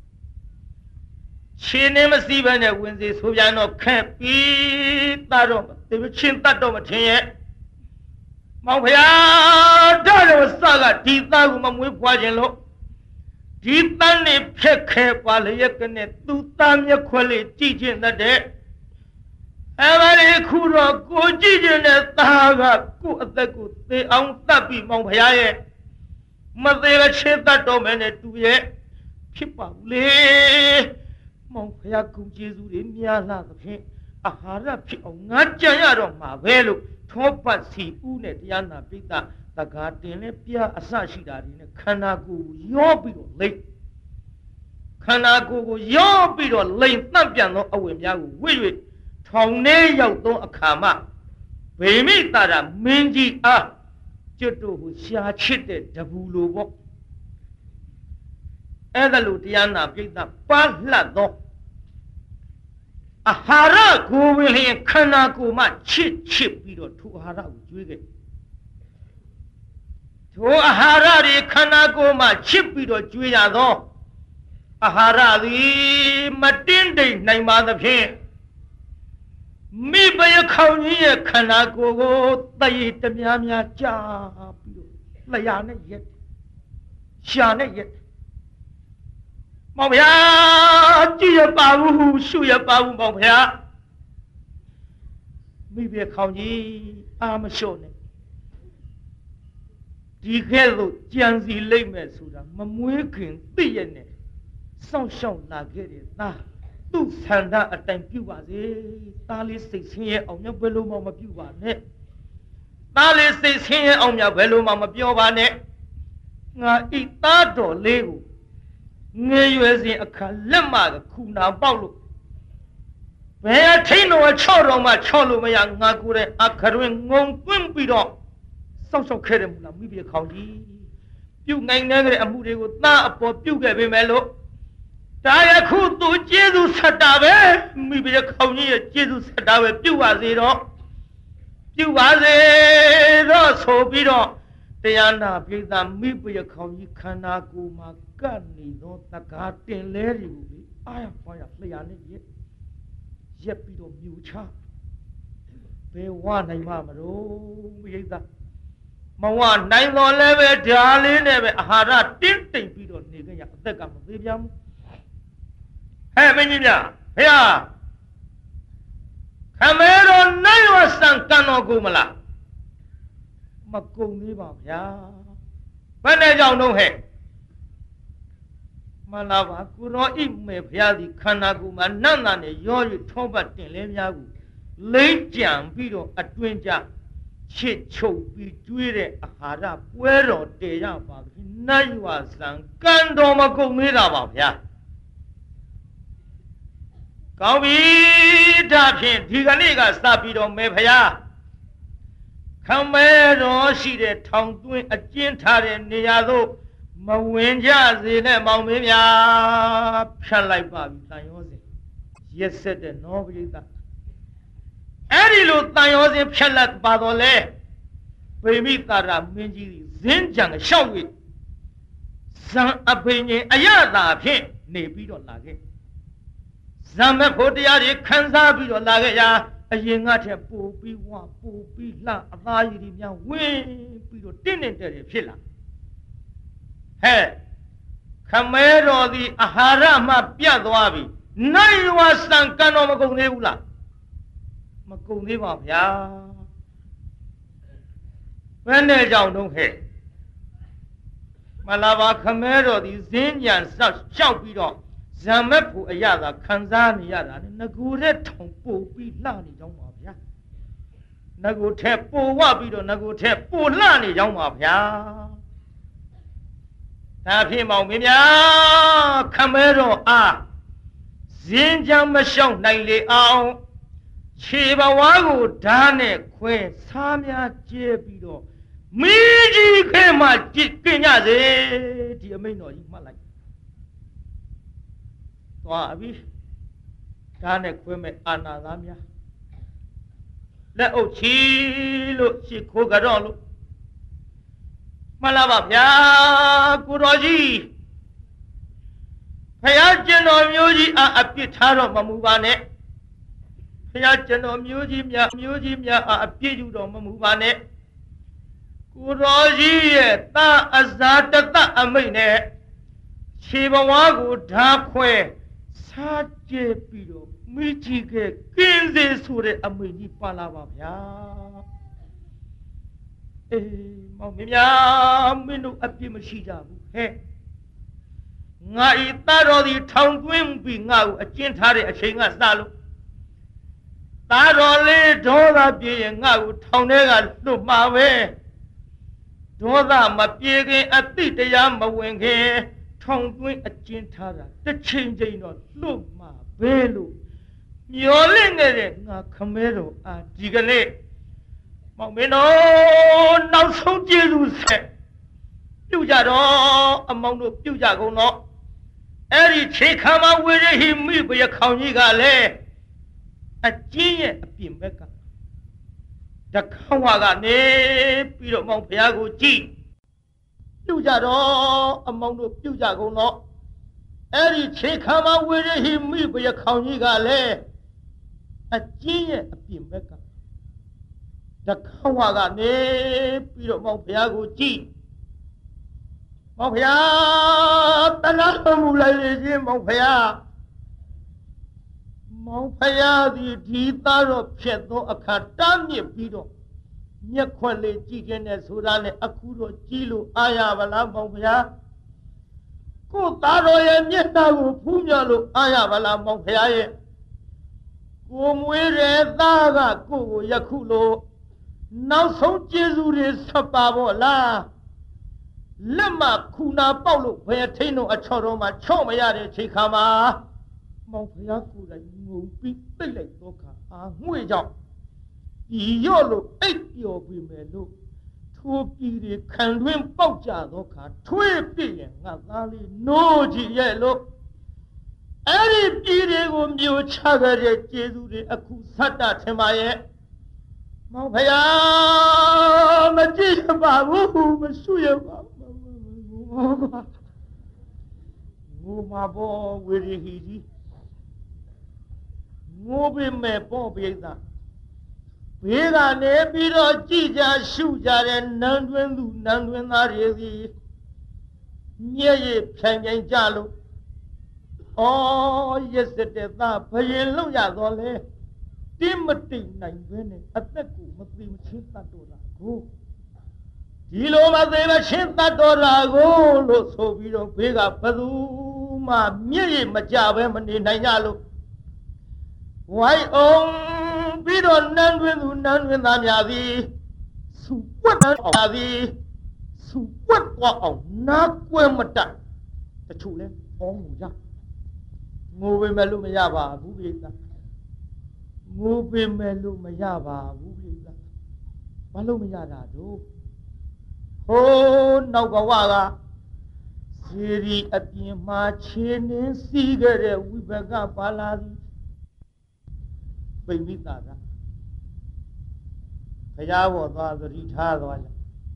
ခြေနဲ့မစီဘဲနဲ့ဝင်စီဆိုပြန်တော့ခက်ပြီးတတ်တော့တေချင်းတတ်တော့မထင်ရဲ့မောင်ဖျားတော့စကဒီသားကိုမမွေးဖွားခြင်းလို့ဒီတန်းနေဖက်ခဲပါလေရကနဲ့သူသားမျက်ခွက်လေးကြည့်ခြင်းတဲ့အဲ့ဒါလေးခုတော့ကိုကြည့်ခြင်းနဲ့သားကကိုအသက်ကိုသေအောင်တတ်ပြီးမောင်ဖျားရဲ့မသေးပဲချစ်တတ်တော့မယ်နဲ့တူရဲ့ဖြစ်ပါဘူးလေမောင်ဖျားကုကျေးဇူးတွေများလာသဖြင့်အာဟာရဖြစ်အောင်ငါကြံရတော့မှာပဲလို့ထောပတ်စီဦးနဲ့တရားနာပိဋကတကားတင်နဲ့ပြအစရှိတာတွေနဲ့ခန္ဓာကိုယ်ကိုရောပြီးတော့လိမ့်ခန္ဓာကိုယ်ကိုရောပြီးတော့လိမ့်တန့်ပြန်သောအဝိများကိုဝိ၍ထောင်ထဲရောက်သောအခါမှဗေမိတာရမင်းကြီးအားကျွတ်တို့ကိုရှာချစ်တဲ့တပူလိုပေါ့အဲ့ဒါလိုတရားနာပိဋကပါလှတ်သောအာဟာရကိုယ်ဝင်လျင်ခန္ဓာကိုယ်မှချစ်ပြီးတော့ထိုအာဟာရကိုကျွေးခဲ့ထိုအာဟာရတွေခန္ဓာကိုယ်မှချစ်ပြီးတော့ကျွေးရသောအာဟာရသည်မတင်းတိမ်နိုင်ပါသဖြင့်မိဘရခေါင်းကြီးရဲ့ခန္ဓာကိုယ်ကိုတည်တများများကြာပြီးတော့လျှာနဲ့ရက်ရှာနဲ့ရက်မောင်ဗျာကြည့်ရပါဘူးရှုရပါဘူးမောင်ဗျာမိဘခေါင်းကြီးအာမလျှော့နဲ့ဒီကဲ့သို့ကြံစီလိမ့်မယ်ဆိုတာမမွေးခင်သိရနဲ့စောင့်ရှောက်လာခဲ့တဲ့သားသူ့ဆန္ဒအတိုင်းပြုပါစေသားလေးစိတ်ဆင်းရဲအောင်မြောက်ဘယ်လိုမှမပြုပါနဲ့သားလေးစိတ်ဆင်းရဲအောင်မြောက်ဘယ်လိုမှမပြောပါနဲ့ငါဤသားတော်လေးကိုငယ်ရွယ်စဉ်အခါလက်မကခုနာပေါက်လို့ဘယ်အထိန်တော့ချော့တော့မှချော့လို့မရငါကိုယ်ရဲ့အခရွင်ငုံသွင်းပြီးတော့စောင့်ရှောက်ခဲ့တယ်မလားမိဘခေါင်းကြီးပြုတ်နိုင်တဲ့အမှုတွေကိုသားအပေါ်ပြုတ်ခဲ့ပေမဲ့လို့ဒါရခုသူကျေးဇူးဆက်တာပဲမိဘခေါင်းကြီးရဲ့ကျေးဇူးဆက်တာပဲပြုတ်ပါစေတော့ပြုတ်ပါစေတော့ဆိုပြီးတော့တရားနာပိဋကမိဘခေါင်းကြီးခန္ဓာကိုယ်မှာကပ်နေသောတကားတင်လဲတွေကိုအာရဖွာရလျှာနဲ့ရက်ပြီးတော့မြူချဘယ်ဝနိုင်မှာမလို့မိဘမဝနိုင်တော်လည်းပဲဒါလေးနဲ့ပဲအာဟာရတင်းတိမ်ပြီးတော့နေကြရအသက်ကမသေးပြန်ဘူးဟဲ့မင်းကြီးများဖေဟာခမဲတော်နိုင်ဝဆန်ကန်တော်ကိုမလားမကုံသေးပါဗျာဘယ်နဲ့ကြောင့်တော့ဟဲ့မလာပါကိုရောဣမေဖျားသည်ခန္ဓာကိုယ်မှာနတ်နာနဲ့ရော၍ထောပတ်တင်လဲများကိုလိမ့်ကြံပြီးတော့အတွင်းကြချစ်ချုပ်ပြီးကျွေးတဲ့အာဟာရပွဲတော်တည်ရပါသည်နတ်ရွာဆံကံတော်မကုန်သေးတာပါဗျာကောင်းပြီဒါဖြင့်ဒီကနေ့ကစပြီးတော့မေဖျားခမဲတော်ရှိတဲ့ထောင်သွင်းအကျဉ်းထားတဲ့နေရာသို့မဝင်ကြစေနဲ့မောင်မင်းများဖြတ်လိုက်ပါပြီတန်ရောစဉ်ရက်ဆက်တဲ့နောပရိသတ်အဲ့ဒီလိုတန်ရောစဉ်ဖြတ်လက်ပါတော့လေဗေမိတာရမင်းကြီးဇင်းကြံလျှောက်၍ဇံအပိညင်အရသာဖြင့်နေပြီးတော့လာခဲ့ဇံမဲ့ဖို့တရားတွေခံစားပြီးတော့လာခဲ့ရာအရင်ကထက်ပိုပြီးဝပိုပြီးလှအသားရည်တွေများဝင်းပြီးတော့တင်းနေတဲ့တွေဖြစ်လာဟဲ့ခမဲတော်သည်အာဟာရမှပြတ်သွားပြီနိုင်ဝဆံကံတော်မကုန်သေးဘူးလားမကုန်သေးပါဗျာဘယ်နဲ့ကြောင့်တော့ဟဲ့မလာပါခမဲတော်သည်ဇင်းညံဆောက်လျှောက်ပြီးတော့ဇံမဲ့ဖို့အရသာခံစားနေရတာနဲ့ငကူတဲ့ထောင်ပို့ပြီးလှနေကြောင်းပါဗျာငကူထက်ပို့ဝပြီးတော့ငကူထက်ပို့လှနေကြောင်းပါဗျာဒါဖြင့်မောင်မင်းများခမဲတော်အားဇင်းချမ်းမလျှောက်နိုင်လေအောင်ခြေဘဝကိုဓာတ်နဲ့ခွဲစားများကျဲပြီးတော့မိကြီးခဲမှကြည့်ကြစေဒီအမိန့်တော်ကြီးမှတ်လိုက်သွားပြီဓာတ်နဲ့ခွဲမဲ့အာနာသားများလက်အုပ်ချီလို့ရှ िख ိုးကြတော့လို့မှန်လားပါဗျာကိုတော်ကြီးဖယားကျွန်တော်မျိုးကြီးအားအပြစ်ထားတော့မမူပါနဲ့ဖယားကျွန်တော်မျိုးကြီးများအားအပြစ်ယူတော့မမူပါနဲ့ကိုတော်ကြီးရဲ့တာအဇာတတအမိတ်နဲ့ခြေဘဝကိုဓာခွဲစားကျဲပြီးတော့မိကြီးကကင်းစေဆိုတဲ့အမိတ်ကြီးပါလာပါဗျာအေးမောင်မင်းများမင်းတို့အပြစ်မရှိကြဘူးဟဲ့ငါဤသားတော်သည်ထောင်သွင်းပြီးငါ့ကိုအကျဉ်းထားတဲ့အချိန်ကစလို့သားတော်လေးဒေါသပြေရင်ငါ့ကိုထောင်ထဲကလွတ်မှာပဲဒေါသမပြေခင်အတိတရားမဝင်ခင်ထောင်သွင်းအကျဉ်းထားတာတစ်ချိန်ချိန်တော့လွတ်မှာပဲလို့မျောလင့်ခဲ့တဲ့ငါခမဲတော်အားဒီကနေ့မောင်မင်းတို့နောက်ဆုံးကျေးဇူးဆက်ပြုကြတော့အမောင်တို့ပြုကြကုန်တော့အဲ့ဒီခြေခံမဝေရဟိမိဘယခေါင်ကြီးကလည်းအကျဉ်းရဲ့အပြင်ဘက်ကတခေါင်ဝါကနေပြီးတော့မောင်ဖျားကိုကြည့်ပြုကြတော့အမောင်တို့ပြုကြကုန်တော့အဲ့ဒီခြေခံမဝေရဟိမိဘယခေါင်ကြီးကလည်းအကျဉ်းရဲ့အပြင်ဘက်ကတခေါင်ဝါကနေပြီးတော့မောင်ဖျားကိုကြည့်မောင်ဖျားတနာတော်မူလိုက်လေချင်းမောင်ဖျားသည်ဒီသားတော့ဖြစ်သောအခါတားမြစ်ပြီးတော့မျက်ခွက်လေးကြည့်ခြင်းနဲ့ဆိုတာနဲ့အခုတော့ကြည့်လို့အားရပါလားမောင်ဖျားကိုသားတော်ရဲ့မျက်နှာကိုဖူးမြော်လို့အားရပါလားမောင်ဖျားရဲ့ကိုမွေးတဲ့သားကကိုကိုယခုလို့နောက်ဆုံးကျေးဇူးတွေဆက်ပါပေါ့လားလက်မခုနာပေါက်လို့ဘယ်ထိန်တော့အချော်တော်မှာချော့မရတဲ့ချိန်ခါမှာမောင်ဖျားကိုယ်တိုင်ငုံပြီးပြိတ်လိုက်တော့ခါအာငွေ့ကြောင့်ဒီရော့လို့အိပ်ပျော်ပြီးမယ်လို့ထိုးပြည်တွေခံတွင်းပေါက်ကြတော့ခါထွေးပြည့်ရင်ငါသားလေးနိုးကြည့်ရဲ့လို့အဲ့ဒီပြည်တွေကိုမျိုးချခဲ့တဲ့ကျေးဇူးတွေအခုသတ်တာထင်ပါရဲ့မောင်ဖျားမကြည့်ရပါဘူးမဆုရပါဘူးငိုမှာပေါ်ဝေရီဟီကြီးငိုပေမဲ့ပေါ်ပိဿဘေးကနေပြီးတော့ကြည်ကြရှုကြတဲ့နန်းတွင်သူနန်းတွင်သားတွေစီမျက်ရည်ဖြန်ပြန်ကြလို့ရစ်စတဲ့သားဘယင်လို့ရတော့လေတင်းမတိတ်နိုင်ပဲနဲ့အသက်ကိုမသိမချင်းတတ်တော့တာကိုဒီလိုမသိမချင်းတတ်တော့တာကိုလို့ဆိုပြီးတော့ဘေးကဘသူမှမျက်ရည်မကြပဲမနေနိုင်ကြလို့ဝိုင်းအောင်ပြီးတော့နန်းတွင်သူနန်းတွင်သားများသည်စုပွက်သွားအောင်နားကွဲမတတ်တချို့လဲအောင်းငိုကြငိုပေမဲ့လို့မရပါဘူးပြိဿငိုပေမဲ့လို့မရပါဘူးပြိဿဘာလို့မရတာတို့ဟိုးနောက်ဘဝကစီရီအပြင်မှာခြေနှင်းစီးခဲ့တဲ့ဝိဘကပါလာသည်ပိမိတာကဘုရားဘောသွားသတိထားသွားကြ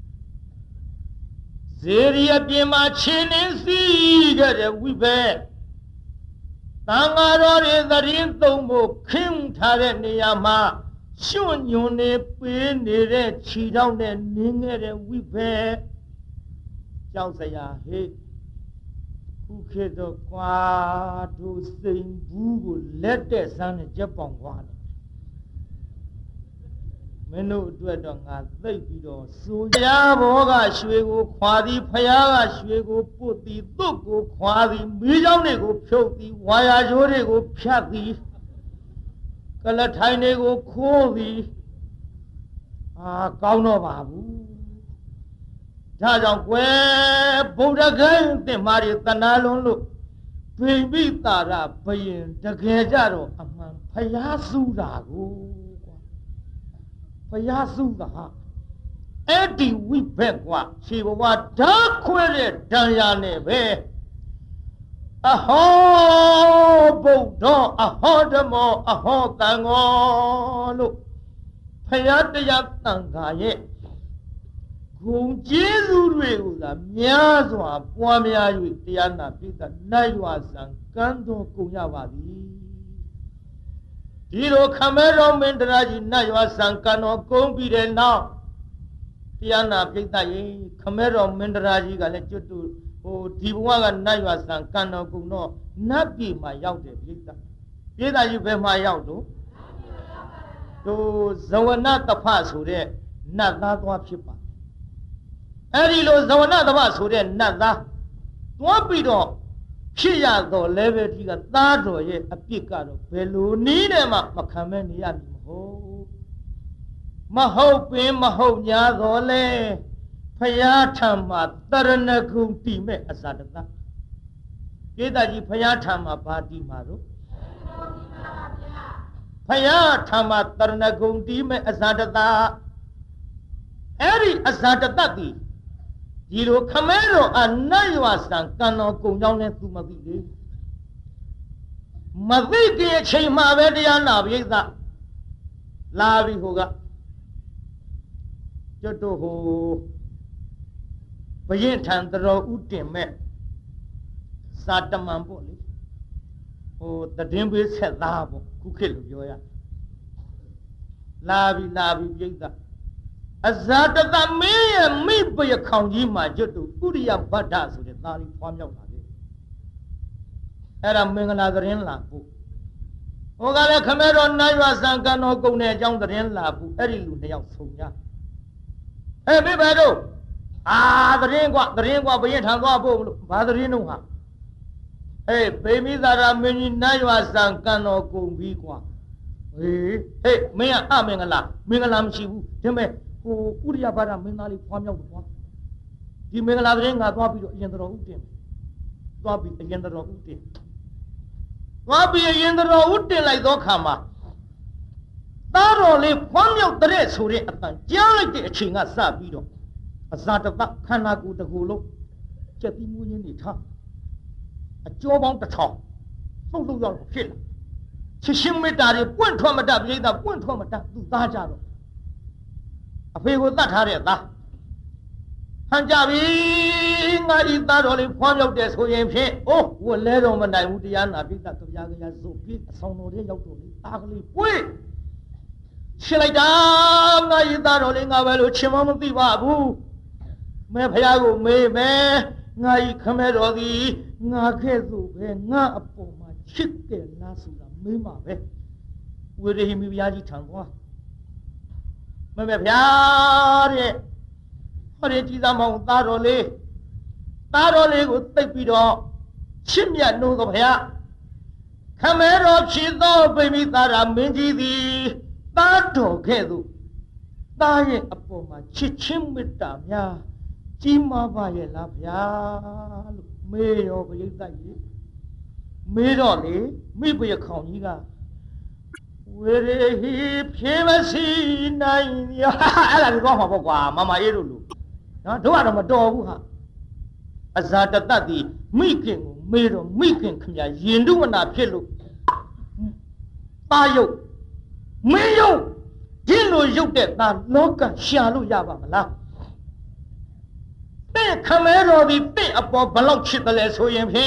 ဇေရီအပြင်မှာခြေနှင်းစီးခဲ့တဲ့ဝိဘက်တန်ဃာတော်တွေသတရင်သုံးဖို့ခင်းထားတဲ့နေရာမှာရွှွညွန်နေပေးနေတဲ့ခြေထောက်နဲ့နင်းခဲ့တဲ့ဝိဘက်ကြောက်စရာဟေ့ခုခေတ်တော့ကွာတို့စိန်ဘူးကိုလက်တဲ့ဆန်းနဲ့ကြက်ပေါင်ကွာမင်းတို့အတွက်တော့ငါသိပ်ပြီးတော့စိုးရဘောကရွှေကိုခွာသည်ဖယားကရွှေကိုပုတ်သည်သူ့ကိုခွာသည်မီးကြောင်းတွေကိုဖြုတ်သည်ဝါယာရိုးတွေကိုဖြတ်သည်ကလထိုင်တွေကိုခိုးသည်ကောင်းတော့ပါဘူးဒါကြောင့်ကွယ်ဗုဒ္ဓဂိမ်းသင်္မာရီတဏှာလွန်လို့ပိမိတာရဘယင်တကယ်ကြတော့အမှန်ဖယားစုတာကိုဘုရားစုတာအဲ့ဒီဝိဘက်ကခြေဘဝဓာခွဲတဲ့ဒဏ်ရာနဲ့ပဲအဟောဗုဒ္ဓအဟောဓမ္မောအဟောတန်ဃောလို့ဘုရားတရားတန်ခါရဲ့ဂ gồm chế du rùi của là mía dọa qua mía rùi tiền là biết là nay dọa sang cán thô cùng nhau vào đi thì rồi khám rồi mình ra gì nay dọa sang cán nó cũng bị đến nào tiền là biết là gì khám rồi mình ra gì cái này chút tu thì bữa cái nay dọa sang cán nó cũng nó nắp gì mà giàu để biết là gì về mà giàu đó to dầu na tập phá số đấy nát na toa phép pa ấy đi lo dầu na tập phá số đấy nát na toa bị đó phê ya đó level thì cái ta rồi ấy áp cái đó về lúa ní này mà khám em ní ăn mà hậu nhà đó le phải tham mà tận nó cũng tìm mẹ asa được ta cái ta chỉ phải tham mà ba đi mà rồi phải tham mà tận nó cũng tìm mẹ asa được ta ấy asa được ta đi chỉ lo khám em rồi anh nay vào sang căn nó cùng nhau nên tụi mà bị đi mà vì cái chuyện mà về đi ăn nào biết ta là vì hoga cho tôi hồ bây giờ thằng tao út tiền mẹ sát tâm am bộ đi ô ta đem về sẽ ra bộ cụ khỉ luôn rồi à là vì biết ta azat ta mấy bây giờ không gì mà cho tôi uriya bắt ra rồi ta đi phàm nhau là đấyအဲ့ဒါမင်္ဂလာသတင်းလာဖို့ဟိုကလည်းခမဲတော်နိုင်ရွာစံကံတော်ကုံတဲ့အကြောင်းသတင်းလာဖို့အဲ့ဒီလူနှစ်ယောက်ဆုံကြမိဘတို့သတင်းกว่าဘယင်ထံသွားဖို့လို့ဘာသတင်းတော့ဟာပေမိသာရမင်းကြီးနိုင်ရွာစံကံတော်ကုံပြီးกว่าမင်းကအမင်္ဂလာမရှိဘူးဒါပေမဲ့ဟိုဥရိယဘာဒမင်းသားလေးဖွားမြောက်တော့ဒီမင်္ဂလာသတင်းငါသွားပြီးတော့အရင်တော်ဥတင်သွားပြီးအရင်တော်ဥတင်လိုက်တော့ခါမှာသားတော်လေးဖွားမြောက်တဲ့ဆိုတဲ့အတန်ကြားလိုက်တဲ့အချိန်ကစပြီးတော့အဇာတတခန္ဓာကိုယ်တစ်ခုလုံးကျက်ပြီးမွေးရင်းနေထားအကျော်ပေါင်းတစ်ထောင်သုတ်ရောက်ဖြစ်လာချစ်ရှင်မေတ္တာတွေပွင့်ထွက်မတတ်ပြိဿပွင့်ထွက်မတတ်သူသားကြတော့အဖေကိုတတ်ထားတဲ့သားဟန်ကြပြီငါဤသားတော်လေးဖွားမြောက်တဲ့ဆိုရင်ဖြင့်ဝလဲတော်မနိုင်ဘူးတရားနာပြိဿကြပြားကြဇုတ်ပြီးအဆောင်တော်လေးရောက်တော့လေသားကလေးပွေးရှင်းလိုက်တာငါဤသားတော်လေးငါပဲလို့ချင်မသိပါဘူးမဲဖယားကိုမေးမယ်ငါဤခမဲတော်သည်ငါခဲ့သို့ပဲငါအပေါ်မှာချစ်တယ်လားဆိုတာမေးမှာပဲဝေရဟိမိဘုရားကြီးထံသွားမဲဖယားတဲ့ဟောဒီကြည်သာမောင်သားတော်လေးကိုသိပ်ပြီးတော့ချစ်မြတ်နိုးသောဖယားခမဲတော်ဖြစ်သောဗိမိသာရမင်းကြီးသည်သားတော်ခဲ့သို့သားရဲ့အပေါ်မှာချစ်ချင်းမေတ္တာများကြီးမားပါရဲ့လားဗျာလို့မေးရောပရိသတ်ကြီးမေးတော့လေမိဘရခေါင်ကြီးကဝေရေဟိဖြေမရှိနိုင်ရအဲ့ဒါပြောမှာပေါ့ကွာမမအေးတို့လူနော်တို့ကတော့မတော်ဘူးဟာအဇာတတတိမိခင်ကိုမေးတော့မိခင်ခင်ဗျာယင်တုမနာဖြစ်လို့ပါယုတ်မင်းယုတ်ဒီလိုရုပ်တဲ့သားလောကရှာလို့ရပါမလားတဲ့ခမဲတော်ဒီတဲ့အပေါ်ဘလောက်ချစ်တယ်လဲဆိုရင်ဖြင့်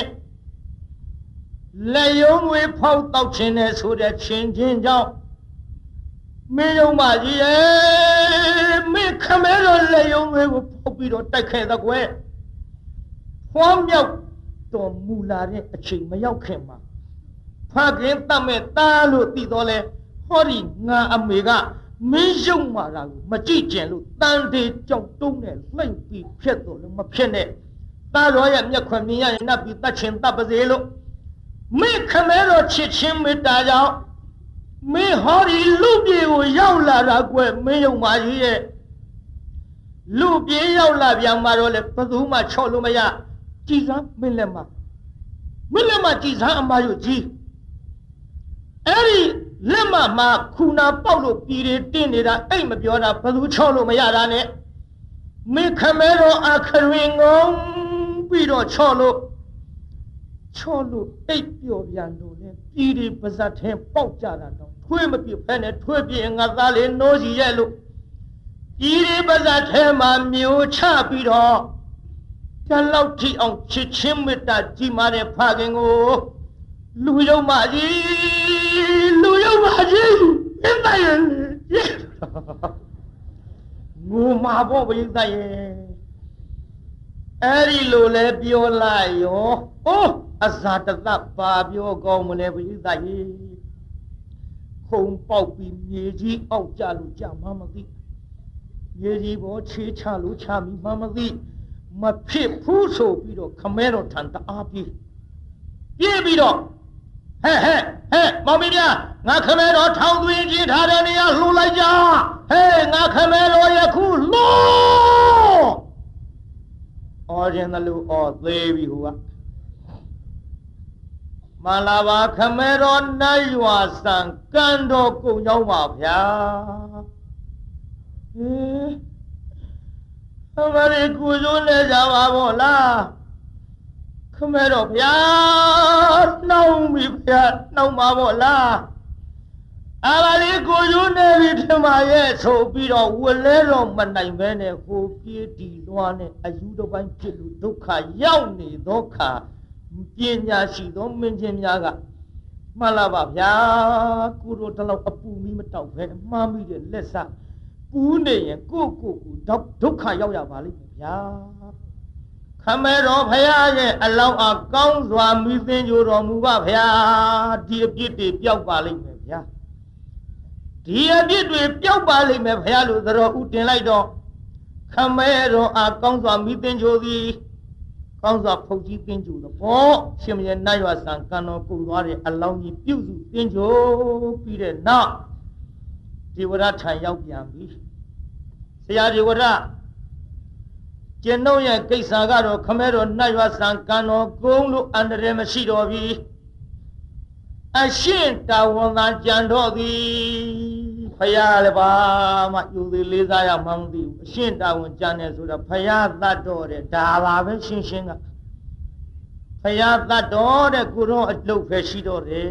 လက်ယုံငွေဖောက်တောက်ခြင်းနဲ့ဆိုတဲ့ချင်းကြောင့်မင်းယုံမကြီးရဲ့မင်းခမဲတော်လက်ယုံငွေကိုဖောက်ပြီးတော့တိုက်ခဲ့တဲ့ကွယ်ဖွားမြောက်တော်မူလာတဲ့အချိန်မရောက်ခင်မှာဖခင်တတ်မဲ့သားလို့သိတော်လဲဟောဒီငါအမေကမင်းယုံမာတာကိုမကြည့်ကျင်လို့တန်သေးကြောက်တုံးနဲ့လှိမ့်ပြီးဖြစ်တော့လည်းမဖြစ်နဲ့သားတော်ရဲ့မျက်ခွန်မြင်ရရင်နတ်ပြီးတတ်ချင်းတတ်ပါစေလို့မင်းခမဲတော်ချစ်ချင်းမေတ္တာကြောင့်မင်းဟောဒီလူပြေကိုရောက်လာတာကွယ်မင်းယုံမာကြီးရဲ့လူပြေရောက်လာပြန်မှာတော့လေဘယ်သူမှချော့လို့မရကြည်စမ်းမင်းလက်မှာကြည်စမ်းအမယုတ်ကြီးအဲ့ဒီလက်မခုနာပေါက်လို့ပြည်တင်းနေတာအိတ်မပြောတာဘယ်သူချော့လို့မရတာနဲ့မင်းခမဲတော်အခရင်ငုံပြီးတော့ချော့လို့အိတ်ပြောပြန်လို့လေပြည်ပါဇတ်ထဲပေါက်ကြတာတော့ထွေးမပြဖဲနဲ့ထွေးပြငါသားလေးနိုးစီရဲ့လို့ဒီပါဇာထဲမှာမျိုးချပြီးတော့တလောက်ထိအောင်ချစ်ချင်းမေတ္တာကြီးမားတဲ့ဖခင်ကိုလူယုံမကြီးလူယုံမကြီးပြတ်ရဲ့ငိုမှာပေါ့ပြတ်ရဲ့အဲ့ဒီလိုလဲပြောလိုက်ရောအိုးအဇာတသပါပြောကောင်းမလဲပြတ်ရဲ့ခုံပေါက်ပြီးမြေကြီးအောက်ကျလို့ကြာမှမသိမြေကြီးပေါ်ချေးချလို့ချမိမှမသိမဖြစ်ဘူးဆိုပြီးတော့ခမဲတော်ထံတအားပြီးပြီးတော့ဟဲ့မောင်မင်းများငါခမဲတော်ထောင်သွင်းကြီးထားတဲ့နေရာလှူလိုက်ကြဟဲ့ငါခမဲတော်ယခုလှူအော်ရင်တလူအော်သေးပြီဟိုကမလာပါခမဲတော်နိုင်ရွာဆံကန်တော်ကုန်ရောက်ပါဗျာအမရီကိုကျိုးနေကြပါဘောလားခမဲတော်ဗျာနှောင်းပြီဗျာနှောင်းပါဘောလားအမရီကိုကျိုးနေပြီထမရဲ့ဆိုပြီးတော့ဝလဲတော်မနိုင်ပဲနဲ့ဟိုပြေးတီလွှားနဲ့အယူတစ်ပိုင်းဖြစ်လို့ဒုက္ခရောက်နေသောခါပညာရှိသောမင်းချင်းများကမှန်လားပါဗျာကိုတို့တလောက်အပူမီမတောက်ပဲမှားမိတဲ့လက်စပူးနေရင်ကိုဒုက္ခရောက်ရပါလိမ့်မယ်ဗျာခမဲတော်ဖရာရဲ့အလောင်းအကောင်းစွာမိသင်ကြတော်မူပါဗျာဒီအပြစ်တွေပျောက်ပါလိမ့်မယ်ဗျာဒီအပြစ်တွေပျောက်ပါလိမ့်မယ်ဗျာလို့သတော်ဥတင်လိုက်တော့ခမဲတော်အကောင်းစွာမိသင်ကြသည်ကောင်းစွာဖုတ်ကြီးသင်ကြသဘောရှင်မရဲ့နတ်ရွာဆံကံတော်ကုန်သွားတဲ့အလောင်းကြီးပြုစုသင်ကြပြီးတဲ့နောက်ဒေဝရထံရောက်ပြန်ပြီဆရာဒေဝရကျင့်တို့ရဲ့ကိစ္စကတော့ခမဲတော်နတ်ရွာဆံကံတော်ကုန်လို့အန္တရာယ်မရှိတော့ပြီအရှင်းတာဝန်သာကြံတော့သည်ဖယားလည်းပါမှယူသေးလေးစားရမှမသိဘူးအရှင်းတာဝန်ကြံတယ်ဆိုတာဖယားသတ်တော်တဲ့ဒါပါပဲရှင်းကဖယားသတ်တော်တဲ့ကိုတော့အလုပ်ပဲရှိတော့တယ်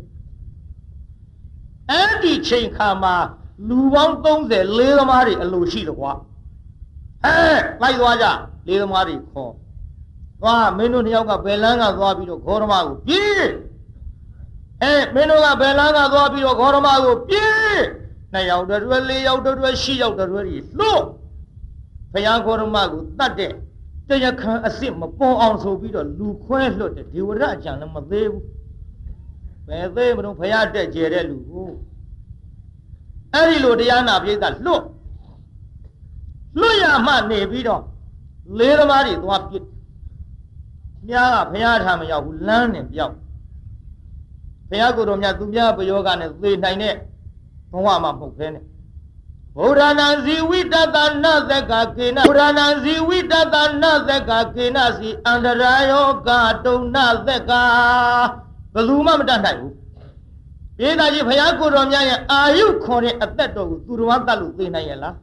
အဲ့ဒီချိန်ခါမှာလူပေါင်း30လေးသမားတွေအလိုရှိတော့ကွာလိုက်သွားကြလေးသမားတွေခေါ်သွားမင်းတို့နှစ်ယောက်ကဘယ်လန်းကသွားပြီးတော့ဂေါရမကိုပြေးမင်းတို့ကဘယ်လန်းကသွားပြီးတော့ဂေါရမကိုပြေး2ယောက်တည်း4ယောက်တည်း8ယောက်တည်းလို့ဘုရားဂေါရမကိုတတ်တဲ့တရားခံအစ်စ်မပေါ်အောင်ဆိုပြီးတော့လူခွဲလွတ်တဲ့ဒေဝရအကြံလည်းမသေးဘူးဘယ်သေးမလို့ဘုရားတက်ကျဲတဲ့လူကိုအဲ့ဒီလိုတရားနာပိဋကလွတ်ရမှနေပြီးတော့လေးသမားတွေသွားပြစ်မြားကဘုရားထားမရောက်ဘူးလမ်းနဲ့ပြောက်ဘုရားကိုယ်တော်မြတ်သူများပယောဂနဲ့သေနိုင်တဲ့ဘဝမှာမဟုတ်ခဲနဲ့ဗုဒ္ဓနာဇီဝိတတနသက္ကကေနဗုဒ္ဓနာဇီဝိတတနသက္ကကေနစီအန္တရာယောဂတုံနသက္ကဘယ်သူမှမတတ်နိုင်ဘူးပြေးသားကြီးဘုရားကိုယ်တော်မြတ်ရဲ့အာယုခေါ်တဲ့အသက်တော်ကိုသူတော်တတ်လို့သိနိုင်ရဲ့လား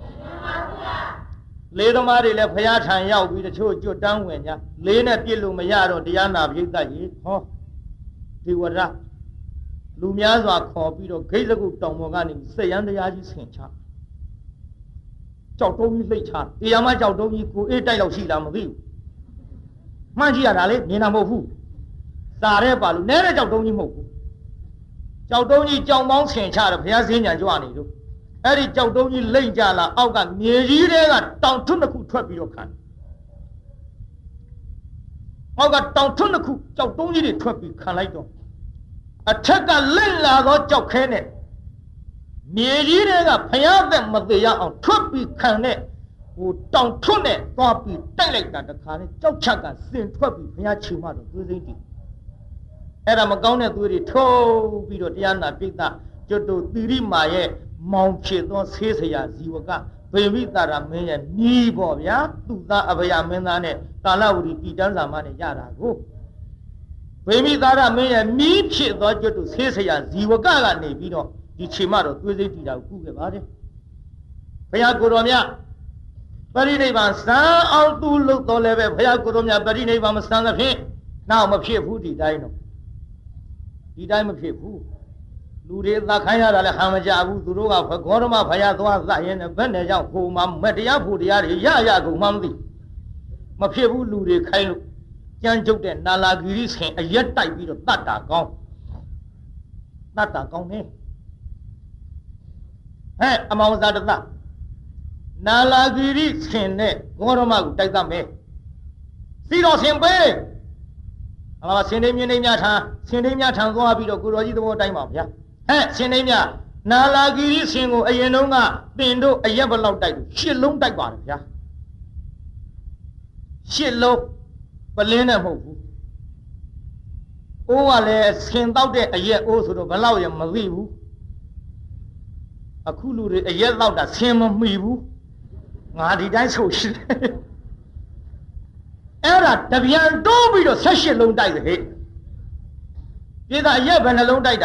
လေးသမားတွေလည်းဘုရားထံရောက်ပြီးတချို့ကျွတ်တန်းဝင်ကြလေးနဲ့ပြစ်လို့မရတော့တရားနာပိဋကကြီးဟောဒီဝရလူများစွာခေါ်ပြီးတော့ဂိတ်စကုတောင်ပေါ်ကနေစက်ရန်တရားကြီးဆင်ချကြောက်တုံးကြီးလှိတ်ချတရားမကြောက်တုံးကြီးကိုအေးတိုက်လောက်ရှိလားမသိဘူးမှန်းကြည့်ရတာလေမြင်တာမဟုတ်ဘူးစာရဲပါလို့နဲတဲ့ကြောက်တုံးကြီးမဟုတ်ဘူးကြောက်တုံးကြီးကြောင်ပေါင်းဆင်ချတယ်ဘုရားစင်းညာကြွနေလို့အဲ့ဒီကြောက်တုံးကြီးလိမ့်ကြလာအောက်ကမြေကြီးတွေကတောင်ထွန်းတစ်ခုထွက်ပြီးတော့ခံအောက်ကတောင်ထွန်းတစ်ခုကြောက်တုံးကြီးတွေထွက်ပြီးခံလိုက်တော့အထက်ကလိမ့်လာသောကြောက်ခဲနဲ့မြေကြီးတွေကဖျားသက်မသေးရအောင်ထွက်ပြီးခံတဲ့ဟိုတောင်ထွန်းနဲ့သွားပြီးတိုက်လိုက်တာတခါနဲ့ကြောက်ချက်ကစင်ထွက်ပြီးဖျားချီမှတော့သွေးစိမ့်တည်အဲ့ဒါမကောင်းတဲ့သွေးတွေထုတ်ပြီးတော့တရားနာပိဋကကျွတ်တို့သီရိမာရဲ့မောင်ဖြစ်သောဆေးဆရာဇီဝကဗေမိတာရမင်းရဲ့ညီပေါ့ဗျာသူ့သားအဘယမင်းသားနဲ့ကာလဝတီပြည်တန်းစာမနဲ့ရတာကိုဗေမိတာရမင်းရဲ့မိဖြစ်သောကျွတ်တို့ဆေးဆရာဇီဝကကနေပြီးတော့ဒီချိန်မှတော့သွေးစိမ့်တည်တာကိုကုခဲ့ပါတယ်ဘုရားကိုယ်တော်မြတ်ပရိနိဗ္ဗာန်စံအောင်သူလို့တော်လည်းပဲဘုရားကိုယ်တော်မြတ်ပရိနိဗ္ဗာန်မစံသဖြင့်နောက်မဖြစ်ဘူးဒီတိုင်းတော့ဒီတိုင်းမဖြစ်ဘူးလူတွေသာခိုင်းရတာလည်းဟာမကြဘူးသူတို့ကဂေါရမဖယားသွားသရင်နဲ့ဘယ်နဲ့ကြောင့်ဟိုမှာမတရားဖို့တရားတွေရကုန်မှမသိမဖြစ်ဘူးလူတွေခိုင်းလို့ကြမ်းကြုတ်တဲ့နာလာဂီရိဆင်အရက်တိုက်ပြီးတော့တတ်တာကောင်းနေဟဲ့အမောင်စားတသနာလာဂီရိဆင်နဲ့ဂေါရမကိုတိုက်သမယ်စီတော်ဆင်ပေးအလားဆင်နေမြင်းနေများထံသွားပြီးတော့ကိုတော်ကြီးသဘောတိုင်းပါဗျာဟဲ့ဆင်နေများနာလာဂီရိဆင်ကိုအရင်တုန်းကတင်တို့အရက်ဘလောက်တိုက်လို့8 လုံးတိုက်ပါတယ်ဗျာ8 လုံးပလင်းနဲ့မဟုတ်ဘူးအိုးကလည်းဆင်တောက်တဲ့အရက်အိုးဆိုတော့ဘလောက်ရမသိဘူးအခုလူတွေအရက်တောက်တာဆင်မမှီဘူးငါဒီတိုင်းဆိုရှိတယ်အဲ့ဒါတပြန်တိုးပြီးတော့18 လုံးတိုက်တယ်ဟဲ့ဒီကအရက်ဘယ်နှလုံးတိုက်တာ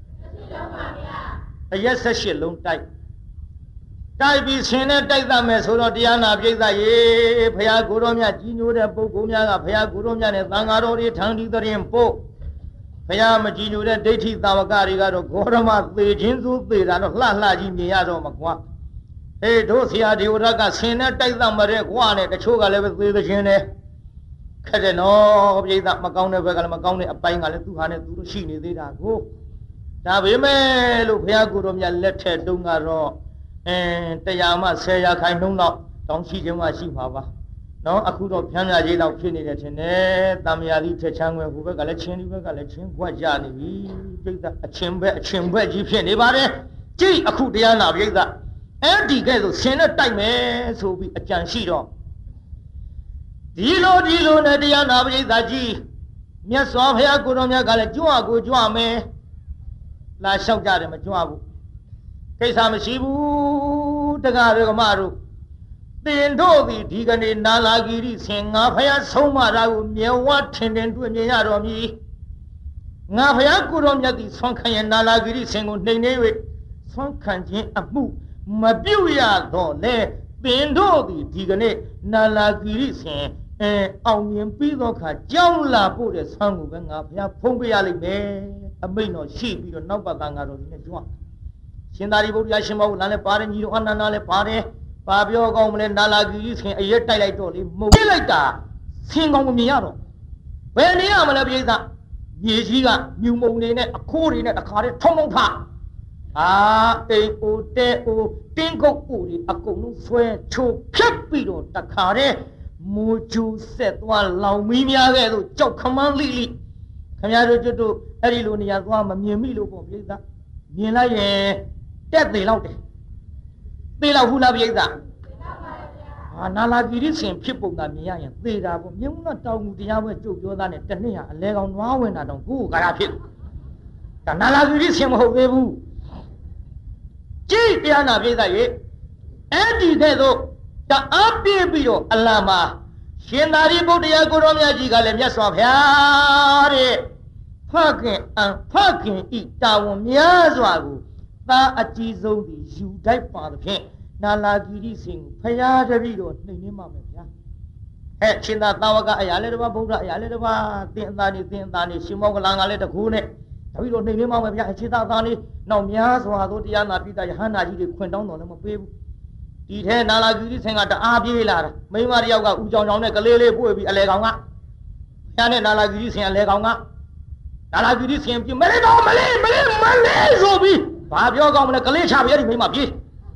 အရက်18 လုံးတိုက်ပြီးဆင်းနဲ့တိုက်သမယ်ဆိုတော့တရားနာပြိဿရေဘုရားကိုတော်မြတ်ကြီးညိုတဲ့ပုဂ္ဂိုလ်များကဘုရားကိုတော်မြတ်နဲ့သံဃာတော်တွေထံဒီတရင်ပို့ဘုရားမကြီးညိုတဲ့ဒိဋ္ဌိသာဝကတွေကတော့ဂေါရမသေခြင်းသို့သေတာတော့လှကြီးမြင်ရတော့မကွာဟေးတို့ဆရာဒီဝရကဆင်းနဲ့တိုက်သမယ်တဲ့ကွာနဲ့တချို့ကလည်းပဲသေသခြင်းနဲ့ခက်တယ်နော်ပြိဿမကောင်းတဲ့ဘက်ကလည်းမကောင်းတဲ့အပိုင်းကလည်းသူဟာနဲ့သူတို့ရှိနေသေးတာကိုဒါပေမဲ့လို့ဘုရားကိုတော်မြတ်လက်ထက်တုန်းကတော့တရားမှ10 ရာခိုင်နှုန်းတော့တောင်းရှိခြင်းမှရှိမှာပါနော်အခုတော့ဖြန်းပြကြီးတော့ဖြစ်နေတယ်ထင်တယ်တာမယာကြီးထက်ချမ်းွယ်ဟိုဘက်ကလည်းချင်းဒီဘက်ကလည်းချင်းခွက်ကြနေပြီပြိဿအချင်းဘက်ကြီးဖြစ်နေပါတယ်ကြည့်အခုတရားနာပြိဿအဲ့ဒီကဲဆိုဆင်းနဲ့တိုက်မယ်ဆိုပြီးအကြံရှိတော့ဒီလိုနဲ့တရားနာပရိသတ်ကြီးမြတ်စွာဘုရားကိုတော်မြတ်ကလည်းကြွမယ်လာလျှောက်ကြတယ်မကြွဘူးကိစ္စမရှိဘူးတရားရကမတို့တင်တို့သည်ဒီကနေ့နာလာဂီရိဆင်ငါဘုရားဆုံးမတာကိုမြဲဝထင်တွေ့မြင်ရတော်မူငါဘုရားကိုတော်မြတ်သည်ဆွမ်းခံရနာလာဂီရိဆင်ကိုနှိမ်နေ၍ဆွမ်းခံခြင်းအမှုမပြုတ်ရတော့လေတင်တို့သည်ဒီကနေ့နာလာဂီရိဆင်အောင်မြင်ပြီးတော့ခါကြောင်းလာဖို့တဲ့ဆန်းကိုပဲငါဘုရားဖုံးပေးရလိမ့်မယ်အမိန့်တော်ရှိပြီးတော့နောက်ပတ်သားငါတော်ဒီနဲ့ကြွရှင်သာရိပုတ္တရာရှင်မောဂလန်လည်းပါတယ်ညီတော်အနန္ဒာလည်းပါတယ်ပါပြောကောင်းမလဲနာလာဂီရိဆင်အရက်တိုက်လိုက်တော့လေမုံပြလိုက်တာဆင်ကောင်းမမြင်ရတော့ဘယ်နေရမလဲပြိဿမြေကြီးကမြူမုံနေနဲ့အခိုးတွေနဲ့တခါတည်းထုံထုံထအိမ်အိုတဲအိုတင်းကုတ်အိုတွေအကုန်လုံးဆွဲချိုဖြတ်ပြီးတော့တခါတည်းမူကျူဆက်သွားလောင်မီးများခဲ့သို့ကြောက်ခမန်းလိခင်ဗျားတို့ကျွတ်တို့အဲ့ဒီလိုနေရာသွားမမြင်မိလို့ပေါ့ပြိဿမြင်လိုက်ရင်တက်သေးလောက်တယ်သေလောက်ဘူးလားပြိဿနာလာဂီရိဆင်ဖြစ်ပုံကမြင်ရရင်သေတာပေါ့မြုံတော့တောင်မူတရားပွဲကြုတ်ပြောသားနဲ့တနေ့ဟာအလဲကောင်နွားဝင်တာတော့ကိုယ်ကာရဖြစ်ဒါနာလာဂီရိဆင်မဟုတ်သေးဘူးကြည့်တရားနာပြိဿရေအဲ့ဒီတဲ့သို့တအားပြည့်ပြီးတော့အလံမှာရှင်သာရိပုတ္တရာကိုတော်မြတ်ကြီးကလည်းမြတ်စွာဘုရားတဲ့ဖခင်ဤတာဝန်များစွာကိုသာအကြီးဆုံးသည်ယူတိုက်ပါသဖြင့်နာလာဂီရိဆင်ကိုဘုရားတပည့်တော်နှိမ်နှင်းပါမယ်ဗျာရှင်သာသာဝကအရာလည်းတစ်ပါးဗုဒ္ဓအရာလည်းတစ်ပါးသင်္သာနေရှင်မောဂလန်ကလည်းတကူနဲ့တပည့်တော်နှိမ်နှင်းပါမယ်ဗျာရှင်သာသာနေနောက်များစွာသောတရားနာပိဋကယဟန္တာကြီးတွေခွင့်တောင်းတော်လည်းမပေးဘူးဒီထဲနာလာဂီရိဆင်ကတအားပြေးလာတာမိန်းမတယောက်ကဦးကြောင်နဲ့ကလေးလေးပွေပြီးအလဲကောင်ကဘုရားနဲ့နာလာဂီရိဆင်အလဲကောင်ကနာလာဂီရိဆင်ပြေးမလေးဆိုပြီးဘာပြောကောင်းမလဲကလေးချပြီးအဲ့ဒီမိန်းမပြေး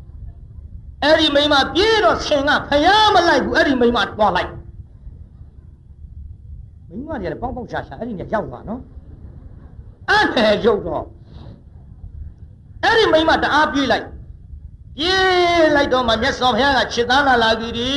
တော့ဆင်ကဖျားမလိုက်ဘူးအဲ့ဒီမိန်းမသွားလိုက်မိန်းမတွေကလည်းပေါက်ရှာအဲ့ဒီနဲ့ရောက်သွားနော်အဲ့ဒါရုပ်တော့အဲ့ဒီမိန်းမတအားပြေးလိုက်တော့မှမြတ်စွာဘုရားကခြေသားလာဂီရိ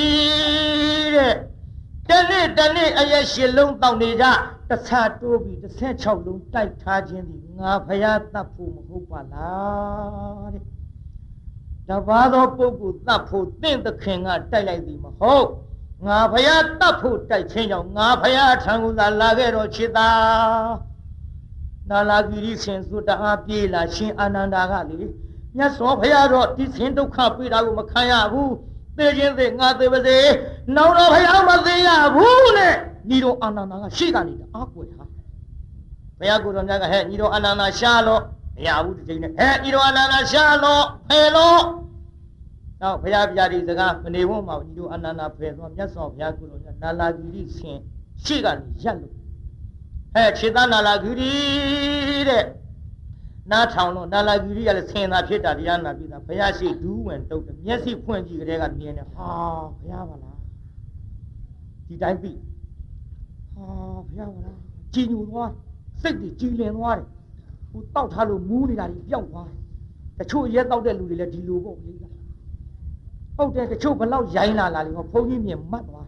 တဲ့တနေ့အရက်8 လုံးတောက်နေကြတဆတိုးပြီး16 လုံးတိုက်ထားခြင်းဒီငါဘုရားတတ်ဖို့မဟုတ်ပါလားတဲ့တပါးသောပုဂ္ဂိုလ်တတ်ဖို့တင့်သခင်ကတိုက်လိုက်သည်မဟုတ်ငါဘုရားတတ်ဖို့တိုက်ခြင်းကြောင့်ငါဘုရားထံကိုသာလာခဲ့တော့ခြေသားနာလာဂီရိဆင်စွတ်တအားပြေးလာရှင်အာနန္ဒာကလေမြတ်စွာဘုရားတော့ဒီဆင်းဒုက္ခပြေးတာကိုမခံရဘူးသေခြင်းသေငါသေပါစေနောက်တော့ဘုရားမသေရဘူးနဲ့ညီတော်အာနန္ဒာကရှေ့ကနေအားကွယ်ဟာဘုရားကိုယ်တော်မြတ်ကဟဲ့ညီတော်အာနန္ဒာရှားလို့ nhà bút chính này đi đâu anh xa lo phê lo nào bây giờ đi ra mình đi mua màu đi đâu anh phê lo nhất so bây giờ cũng rồi nà là cái gì xem chỉ cần nhận luôn chỉ ta nà là cái gì đấy nà thằng nó nà là cái gì là xem là phía ta đi ăn là bây giờ chỉ đủ mình đâu nhất sĩ phun gì cái này này bây giờ mà là chỉ đại bị bây giờ mà là chỉ nhiều thôi sức thì chỉ liền thôi tao thà luôn mua đi là đi giao hoaแต่ช่วยเยอะตเอาเด็ดลูดีเลยดีลูบอกเลยเอาเด็ดแต่ช่วยมันเล่าใหญ่น่ะล่ะเลยพวกนี้มีมัดว่า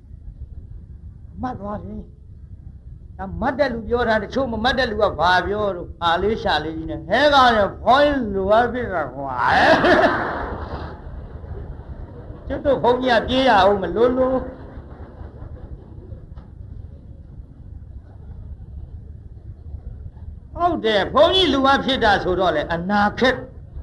เลยแต่มัดเด็ดลูပြောတာแต่ช่วยมันมัดเด็ดลูก็ဘာပြောတော့အာလေးရှာလေးကြီးနဲ့ဟဲကလည်းဘိုင်းလူအဖြစ်တာကွာကျွတ်တို့ဘုန်းကြီးကပြေးရအောင်မလို့လို့ဟုတ်တယ်ဘုန်းကြီးလူအဖြစ်တာဆိုတော့လေအနာခက်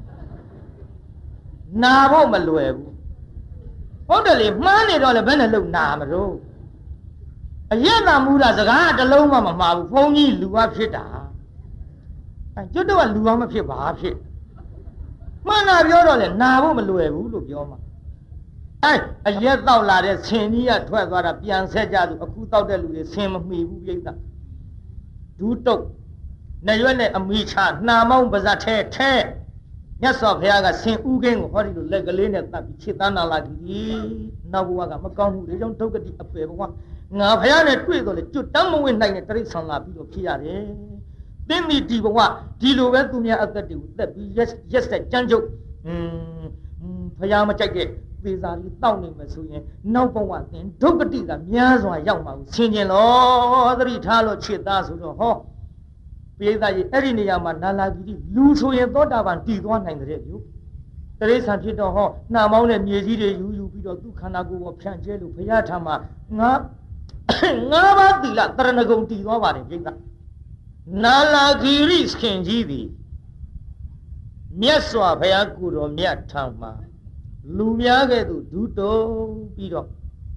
နာဖို့မလွယ်ဘူးဟုတ်တယ်လေမှားနေတော့လေဘယ်နဲ့လုံနာမလို့အရက်နာမှုတာစကားတစ်လုံးမှမမှားဘူးဘုန်းကြီးလူအဖြစ်တာကျွတ်တော့ကလူအောင်မဖြစ်ပါဖြစ်မှန်တာပြောတော့လေနာဖို့မလွယ်ဘူးလို့ပြောမှာအရက်တောက်လာတဲ့ဆင်ကြီးကထွက်သွားတာပြန်ဆက်ကြသူအခုတောက်တဲ့လူတွေဆင်မမှီဘူးပြိဿဒူးတုတ်နေရွက်နဲ့အမိချနှာမောင်းပါဇတ်ထဲမြတ်စွာဘုရားကဆင်ဥကင်းကိုဟောဒီလိုလက်ကလေးနဲ့တတ်ပြီးခြေသားနာလာကြီးနောက်ဘဝကမကောင်းမှုတွေကြောင့်ဒုက္ခတိအပေဘဝငါဘုရားနဲ့တွေ့တော့လေကျွတ်တမ်းမဝင်နိုင်တဲ့တိရစ္ဆာန်လာပြီးတော့ဖြစ်ရတယ်သင်္မိဒီဘဝဒီလိုပဲသူများအသက်တွေကိုသက်ပြီးရက်ဆက်ကြမ်းကြုတ်ဘုရားမကြိုက်တဲ့သေစာလေးတောက်နေမယ်ဆိုရင်နောက်ဘဝသင်ဒုက္ခတိကများစွာရောက်မှာကိုဆင်ခြင်လို့သတိထားလို့ခြေသားဆိုတော့ဟောပိဿကြီးအဲ့ဒီနေရာမှာနာလာဂီတိလူဆိုရင်သောတာပန်တည်သွားနိုင်တဲ့မျိုးတရိစ္ဆာန်ဖြစ်တော့ဟောနှာမောင်းတဲ့မြေကြီးတွေယူပြီးတော့သူ့ခန္ဓာကိုယ်ကိုဖြန့်ကျဲလို့ဘုရားထာမှာငါးပါးသီလတရဏဂုံတည်သွားပါတယ်ပိဿနာလာဂီရိခင်ကြီးသည်မြတ်စွာဘုရားကိုယ်တော်မြတ်ထာမှာလူများကဲ့သို့ဒုတုံပြီးတော့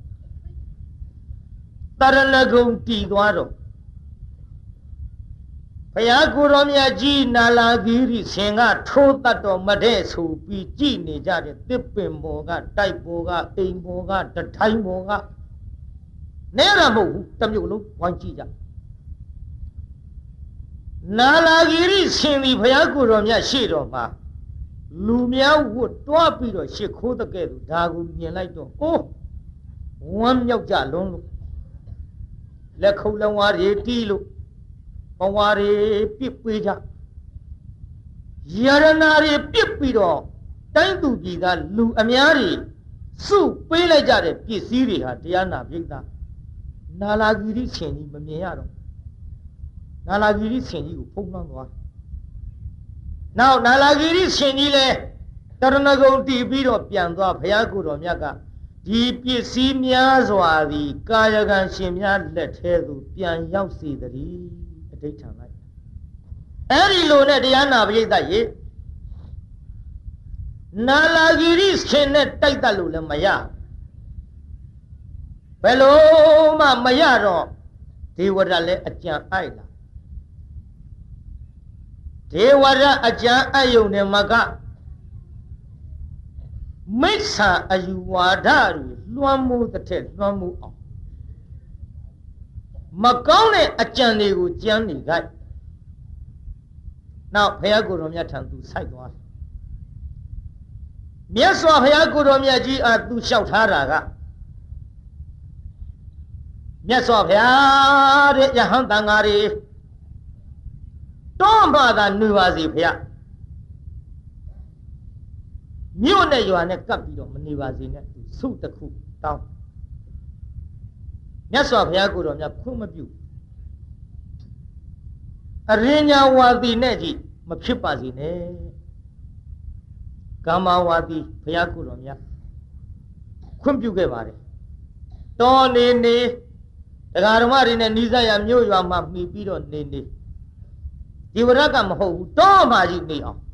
တရဏဂုံတည်သွားတော့ဘုရားကိုယ်တော်မြတ်ကြီးနာလာဂီရိဆင်ကထိုးတတ်တော်မတဲ့ဆိုပြီးကြည်နေကြတဲ့တစ်ပင်ပေါ်ကတိုက်ပေါ်ကအိမ်ပေါ်ကတထိုင်းပေါ်ကနဲရမဟုတ်ဘူးတစ်မျိုးလုံးဝိုင်းကြည့်ကြနာလာဂီရိဆင်ဒီဘုရားကိုယ်တော်မြတ်ရှေ့တော်မှာလူများဝတ်တွားပြီးတော့ရှ िख ိုးတဲ့ကဲ့သို့ဒါကိုမြင်လိုက်တော့အိုးဝမ်းမြောက်ကြလုံးလို့လက်ခုပ်လုံးဝါးတွေတီးလို့ဘဝတွေပြစ်ပေးကြယရနာတွေပြစ်ပြီးတော့တိုင်းသူပြည်သားလူအများတွေစုပေးလိုက်ကြတဲ့ပစ္စည်းတွေဟာတရားနာပိဋကနာလာဂီရိဆင်ကြီးမမြင်ရတော့နာလာဂီရိဆင်ကြီးကိုဖုံးလွှမ်းသွားနောက်နာလာဂီရိဆင်ကြီးလဲတရဏဂုံတည်ပြီးတော့ပြန်သွားဘုရားကိုယ်တော်မြတ်ကဒီပစ္စည်းများစွာသည်ကာယကံရှင်များလက်ထဲသို့ပြန်ရောက်စေတည်းအဋ္ဌံလိုက်အဲ့ဒီလိုနဲ့တရားနာပရိသတ်ရေနာလာဂီရိရှင်နဲ့တိုက်တတ်လို့လည်းမရဘယ်လိုမှမရတော့ဒေဝရလည်းအကြံအိုက်လာဒေဝရအကြံအယုံနဲ့မကမိစ္ဆာအယူဝါဒတွေလွှမ်းမိုးတဲ့လွှမ်းမိုးအောင်မကောင်းတဲ့အကြံတွေကိုကြမ်းနေကြနောက်ဘုရားကိုယ်တော်မြတ်ထံသူစိုက်သွားတယ်မြတ်စွာဘုရားကိုယ်တော်မြတ်ကြီးအားသူလျှောက်ထားတာကမြတ်စွာဘုရားတဲ့ယဟန်တန်ဃာတွေတောမှသာနှွေပါစေဘုရားမြို့နဲ့ရွာနဲ့ကပ်ပြီးတော့မနေပါစေနဲ့သူစုတစ်ခုတောင်းမြတ်စွာဘုရားကိုယ်တော်မြတ်ခွင့်မပြုအရိညာဝါဒီနဲ့ကြီးမဖြစ်ပါစေနဲ့ကာမဝါဒီဘုရားကိုယ်တော်မြတ်ခွင့်ပြုခဲ့ပါတယ်တော်နေတရားဓမ္မတွေနဲ့နိစ္စရမြို့ရွာမှာမှီပြီးတော့နေဒီဝရကမဟုတ်ဘူးတော့မှကြီးနေအောင်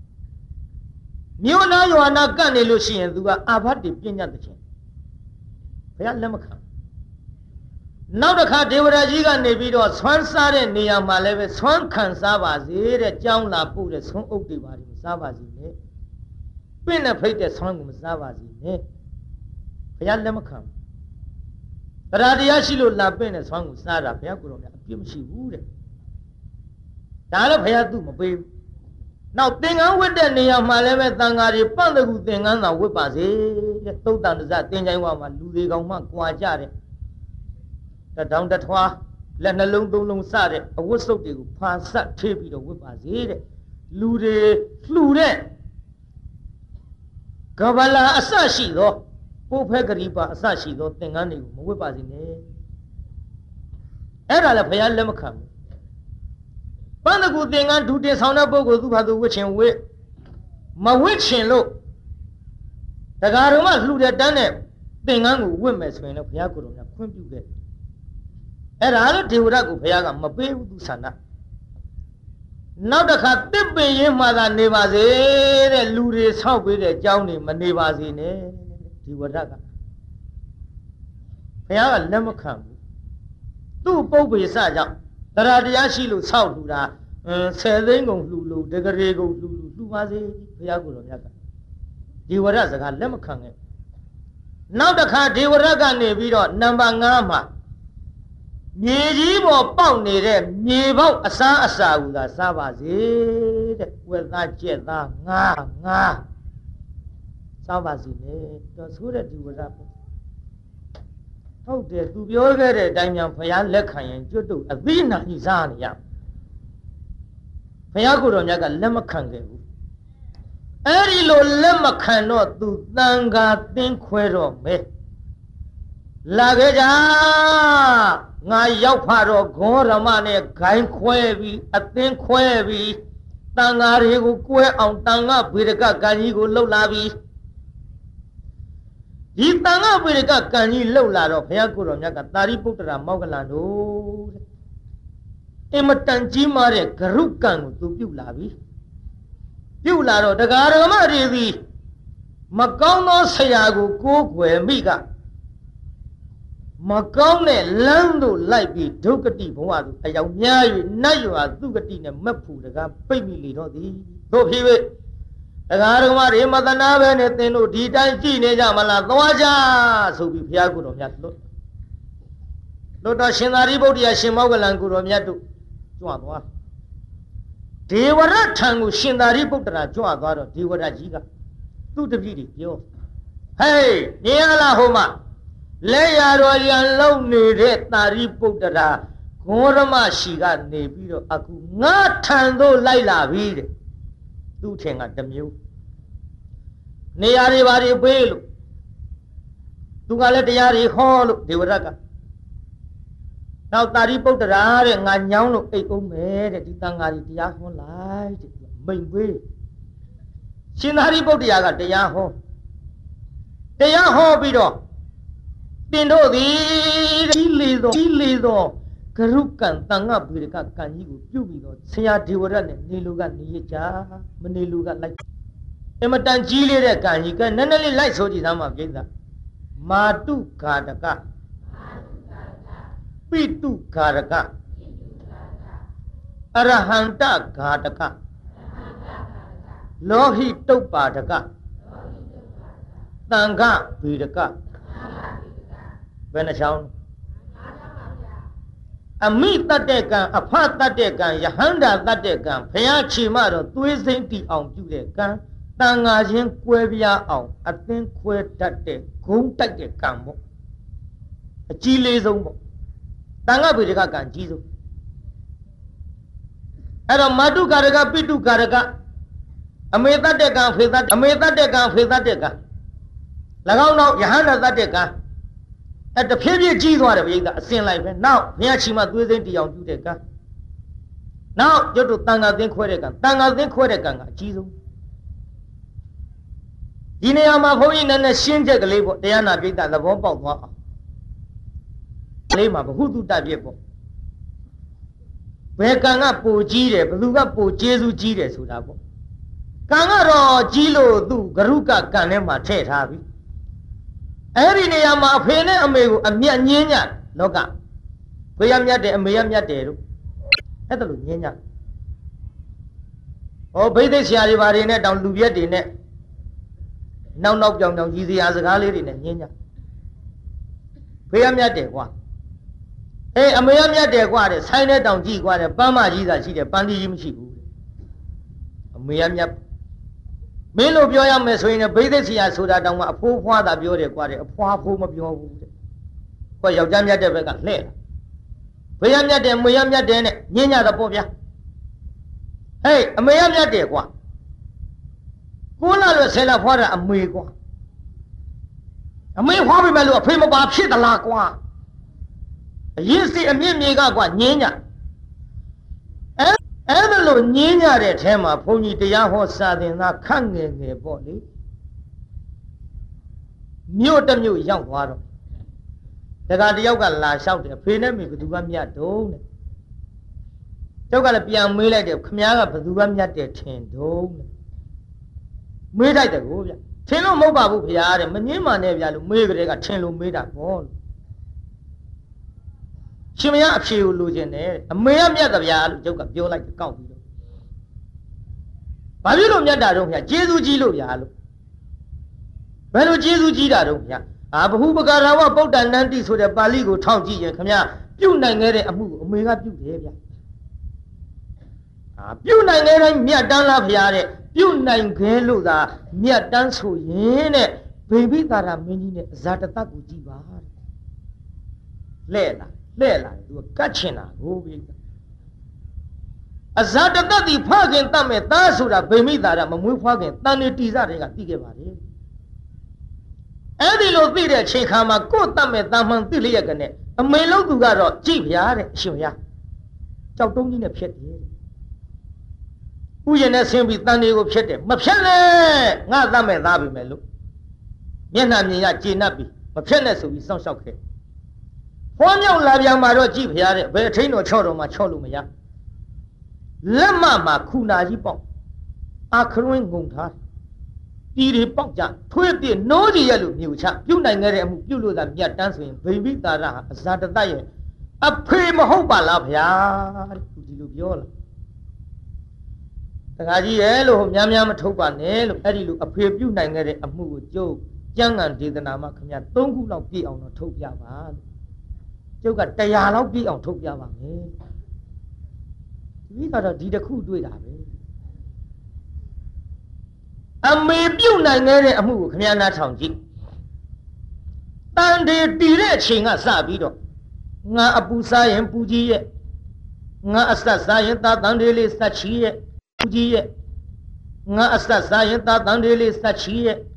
မြို့နာရွာနာကန့်နေလို့ရှိရင်သူကအာဘတ်တွေပြညတ်တဲ့ချင်းဘုရားလက်မခံနောက်တစ်ခါဒေဝရာကြီးကနေပြီးတော့ဆွမ်းစားတဲ့နေရာမှာလည်းပဲဆွမ်းခံစားပါစေတဲ့ကြောင်းလာပို့တဲ့ဆွမ်းအုပ်တွေပါမစားပါစေနဲ့ပင့်နဲ့ဖိတ်တဲ့ဆွမ်းကိုမစားပါစေနဲ့ဘုရားလက်မခံတရားတရားရှိလို့လာပင့်တဲ့ဆွမ်းကိုစားတာဘုရားကိုယ်တော်များအပြစ်မရှိဘူးတဲ့ဒါလည်းဘုရားသူ့မပေးဘူးနောက်သင်္ကန်းဝတ်တဲ့နေရာမှာလည်းပဲတန်ဃာတွေပန့်တကူသင်္ကန်းသာဝတ်ပါစေတဲ့သုတ်တန်တစသင်္ချိုင်းဝါမှာလူတွေကောင်မှကြွာကြတဲ့တတောင်တထွားလက်နှလုံးသုံးလုံးစတဲ့အဝတ်စုပ်တွေကိုဖာဆက်ထေးပြီးတော့ဝတ်ပါစေတဲ့လူတွေလှူတဲ့ကဗလာအစရှိသောပိုးဖက်ကလေးပါအစရှိသောသင်္ကန်းတွေကိုမဝတ်ပါစေနဲ့အဲ့ဒါလည်းဘုရားလက်မခံဘူးပန်းတကူသင်္ကန်းဒုတင်ဆောင်တဲ့ပုဂ္ဂိုလ်သူ့ဘာသူဝတ်ချင်ဝတ်မဝတ်ချင်လို့တရားတော်မှလှူတဲ့တန်းနဲ့သင်္ကန်းကိုဝတ်မယ်ဆိုရင်လည်းဘုရားကိုယ်တော်များခွင့်ပြုခဲ့အဲ့ဒါလည်းဒေဝရတ်ကိုဘုရားကမပေးဘူးသူဆန္ဒနောက်တစ်ခါတစ်ပင်ရင်းမှသာနေပါစေတဲ့လူတွေဆောက်ပေးတဲ့အကြောင်းတွေမနေပါစေနဲ့ဒေဝရတ်ကဘုရားကလက်မခံဘူးသူ့ပုပ္ပေစကြောင့်တရားတရားရှိလို့ဆောက်လှူတာ10သိန်းကုန်လှူလို့တကရေကုန်လှူပါစေဘုရားကိုယ်တော်မြတ်ကဒေဝရတ်စကားလက်မခံခဲ့နောက်တစ်ခါဒေဝရတ်ကနေပြီးတော့နံပါတ်5မှာမြေကြီးပေါ်ပေါက်နေတဲ့မြေပေါက်အစားအစာကူသာစားပါစေတဲ့ဝက်သားကြက်သားငါစားပါစေနဲ့တော့ဆိုတဲ့ဒီဝရဟုတ်တယ်သူပြောခဲ့တဲ့အတိုင်းများဘုရားလက်ခံရင်ကျွတ်တို့အသိနာကြီးစားနေရဘုရားကိုယ်တော်မြတ်ကလက်မခံခဲ့ဘူးအဲ့ဒီလိုလက်မခံတော့သူတန်ခါသင်ခွဲတော့မယ်လာခဲ့ကြငါရောက်ဖတော့ဂေါရမနဲ့ဂိုင်းခွဲပြီးအသင်းခွဲပြီးတန်ဃာတွေကိုကွဲအောင်တန်ဃာဗေဒကကံကြီးကိုလှုပ်လာပြီးဒီတန်ဃာဗေဒကကံကြီးလှုပ်လာတော့ဘုရားကိုယ်တော်မြတ်ကသာရိပုတ္တရာမောက္ကလန်တို့တဲ့အမတန်ကြီးမားတဲ့ဂရုကံကိုသူပြုလာပြီပြုလာတော့တရားဓမ္မတွေသည်မကောင်းသောဆရာကိုကိုးကွယ်မိကမကောင်းတဲ့လမ်းတို့လိုက်ပြီးဒုက္ကတိဘဝသို့အရောက်များ၍နတ်ရွာသူကတိနဲ့မက်ဖူတကားပိတ်မိလေတော့သည်တို့ဖြစ်၍တရားဓမ္မတွေမတနာပဲနဲ့သင်တို့ဒီတိုင်းကြည့်နေကြမလားသွားကြဆိုပြီးဘုရားကိုယ်တော်မြတ်လွတ်တော့ရှင်သာရိပုတ္တရာရှင်မောက္ကလန်ကိုယ်တော်မြတ်တို့ကြွသွားဒေဝရထံကိုရှင်သာရိပုတ္တရာကြွသွားတော့ဒေဝရကြီးကသူ့တပည့်တွေပြောဟေးနေရလားဟိုမှာလက်ရတော်ရန်လုံနေတဲ့သာရိပုတ္တရာဂေါရမရှိကနေပြီးတော့အခုငါထံသို့လိုက်လာပြီတဲ့သူ့ထင်ကတစ်မျိုးနေရာတွေဘာတွေပေးလို့သူကလည်းတရားတွေဟောလို့ဒေဝရတ်ကနောက်သာရိပုတ္တရာတဲ့ငါညောင်းလို့အိတ်အောင်မယ်တဲ့ဒီတန်ဃာတွေတရားဟောလိုက်တဲ့မိန်ပေးရှင်သာရိပုတ္တရာကတရားဟောပြီးတော့တင်တို့သည်ကြီးလေသောဂရုကံတန်ငါဗေဒကကံကြီးကိုပြုပြီးတော့ဆရာဒေဝရတ်နဲ့နေလူကနေရကြမနေလူကလိုက်အမတန်ကြီးလေးတဲ့ကံကြီးကနည်းနည်းလေးလိုက်ဆိုကြည့်သားမှာပြိဿမာတုဂါတကပိတုဂါရကအရဟန္တဂါတကလောဟိတုပ္ပါဒကတန်ခဗေဒကဘယ်နှချောင်းအမိတတ်တဲ့ကံအဖတတ်တဲ့ကံယဟန္တာတတ်တဲ့ကံဘုရားချီမတော့သွေးစိမ့်တီအောင်ပြုတဲ့ကံတန်ဃာချင်းကွဲပြားအောင်အသင်းခွဲတတ်တဲ့ဂုံးတိုက်တဲ့ကံပေါ့အကြီးလေးဆုံးပေါ့တန်ဃာဗေဒကကံကြီးဆုံးအဲ့တော့မာတုကာရကပိတုကာရကအမေတတ်တဲ့ကံဖေတတ်အမေတတ်တဲ့ကံဖေတတ်တဲ့ကံ၎င်းတော့ယဟန္တာတတ်တဲ့ကံတဖြည်းဖြည်းကြီးသွားတယ်ဘုရားအစင်လိုက်ပဲနောက်ဘုရားချီမသွေးစိမ့်တီအောင်ပြုတဲ့ကံနောက်ကျွတ်တို့တန်ဃာသင်းခွဲတဲ့ကံတန်ဃာသင်းခွဲတဲ့ကံကအကြီးဆုံးဒီနေရာမှာဘုန်းကြီးနဲ့ရှင်းချက်ကလေးပေါ့တရားနာပိဋကသဘောပေါက်သွားအောင်လေးမှာဘဟုတုတပြည့်ပေါ့ဘယ်ကံကပိုကြီးတယ်ဘသူကပိုကျေးဇူးကြီးတယ်ဆိုတာပေါ့ကံကတော့ကြီးလို့သူဂရုကကံထဲမှာထည့်ထားပြီအဲ့ဒီနေရာမှာအဖေနဲ့အမေကိုအမျက်ညင်းကြလောကဖေရမြတ်တယ်အမေရမြတ်တယ်တို့အဲ့ဒါလို့ညင်းကြဟောဘိသိက်ဆရာတွေဘာတွေနဲ့တောင်လူပြက်တွေနဲ့နောက်ပြောင်ကြီးစရာစကားလေးတွေနဲ့ညင်းကြဖေရမြတ်တယ်ကွာအေးအမေရမြတ်တယ်ကွာတဲ့ဆိုင်တဲ့တောင်ကြည့်ကွာတဲ့ပန်းမကြီးသာရှိတယ်ပန်းကြီးမရှိဘူးအမေရမြတ်မင်းတို့ပြောရမယ်ဆိုရင်ဘိသိက်ဆရာဆိုတာတောင်မှအဖိုးဖွားသာပြောတယ်ကွာတဲ့အဖွားဖိုးမပြောဘူးတဲ့ကွာယောက်ျားမြတ်တဲ့ဘက်ကလှဲ့ဖေရမြတ်တယ်မေရမြတ်တယ်နဲ့ညင်းကြတော့ပေါ့ဗျာဟေးအမေရမြတ်တယ်ကွာကိုလာလို့ဆယ်လာဖွားတာအမေကွာအမေဖွားပြီမဲ့လို့အဖေမပါဖြစ်သလားကွာအရင်စီအမြင့်မြေကကွာညင်းကြအဲ့ဒါလို့ညင်းကြတဲ့အထဲမှာဘုန်းကြီးတရားဟောစာသင်သားခန့်ငယ်ပေါ့လေမြို့တစ်မြို့ရောက်သွားတော့တခါတယောက်ကလာလျှောက်တယ်ဖေနဲ့မေဘသူကမြတ်တုံးတဲ့ကျောက်ကလည်းပြန်မေးလိုက်တယ်ခမည်းကဘသူကမြတ်တယ်ထင်တုံးတဲ့မေးလိုက်တယ်ကိုဗျထင်လို့မဟုတ်ပါဘူးဗျာတဲ့မငင်းမှနဲ့ဗျာလို့မေးကြတဲ့ကထင်လို့မေးတာပေါ့လို့ရှင်မရအဖြေကိုလိုချင်တယ်အမေကမြတ်တယ်ဗျာလို့ကျောက်ကပြောလိုက်ကောက်ပြီးတော့ဘာဖြစ်လို့မြတ်တာတော့ဗျာကျေးဇူးကြီးလို့ဗျာလို့ဘယ်လိုကျေးဇူးကြီးတာတော့ဗျာဘဟုပကာရဝပုဒ္ဒနန္တိဆိုတဲ့ပါဠိကိုထောက်ကြည့်ရင်ခင်ဗျာပြုတ်နိုင်ခဲ့တဲ့အမှုကိုအမေကပြုတ်တယ်ဗျာပြုတ်နိုင်ခဲ့တိုင်းမြတ်တန်းလားဗျာတဲ့ပြုတ်နိုင်ခဲ့လို့သာမြတ်တန်းဆိုရင်တဲ့ဗိမိသာရမင်းကြီးနဲ့ဇာတတကိုကြည့်ပါတဲ့လဲ့လာသူကကတ်ချင်တာကိုဗျာအဇာတတတိဖခင်တတ်မဲ့သားဆိုတာဗိမိသာရမမွေးဖွားခင်တန်နေတီစတွေကသိခဲ့ပါတယ်အဲ့ဒီလိုသိတဲ့ချိန်ခါမှာကိုယ်တတ်မဲ့တာမှန်သိလျက်ကနဲ့အမေလုံးသူကတော့ကြည့်ဗျာတဲ့အရှင်ရကြောက်တုံးကြီးနဲ့ဖြစ်တယ်ဥယျာဉ်နဲ့ဆင်းပြီးတန်တွေကိုဖြစ်တယ်မဖြစ်နဲ့ငါတတ်မဲ့သားပြီမယ်လို့မျက်နှာမြင်ရကျေနပ်ပြီးမဖြစ်နဲ့ဆိုပြီးစောင့်ရှောက်ခဲ့ဖွားမြောက်လာပြန်မှာတော့ကြည့်ဗျာတဲ့ဘယ်အထိန်တော်ချော့တော်မှာချော့လို့မရလက်မမှာခုနာကြီးပေါက်အခရွင်းငုံထားပြည်တွေပေါက်ကြထွေးပြနိုးကြီးရဲ့လို့မြူချပြုတ်နိုင်ခဲ့တဲ့အမှုပြုတ်လို့သာမြတ်တန်းဆိုရင်ဗိမိတာရအဇာတတရဲ့အဖေမဟုတ်ပါလားဗျာတဲ့ဒီလိုပြောလာတခါကြီးရဲ့လို့များများမထုတ်ပါနဲ့လို့အဲ့ဒီလိုအဖေပြုတ်နိုင်ခဲ့တဲ့အမှုကိုကျုပ်ကျမ်းဂန်ဒေသနာမှာခင်ဗျာ3ခုလောက်ပြည့်အောင်တော့ထုတ်ပြပါလို့ကျုပ်က100လောက်ပြည့်အောင်ထုတ်ပြပါမယ်ဒီကတော့ဒီတစ်ခုတွေ့တာပဲအမေပြုတ်နိုင်ခဲ့တဲ့အမှုကိုခင်ဗျားနားထောင်ကြည့်တန်တေတီတဲ့အချိန်ကစပြီးတော့ငါအပူစားရင်ပူကြီးရဲ့ငါအဆက်စားရင်သာတန်တေလေးဆက်ချီရဲ့ပူကြီးရဲ့ငါအဆက်စားရင်သာတန်တေလေးဆက်ချီရဲ့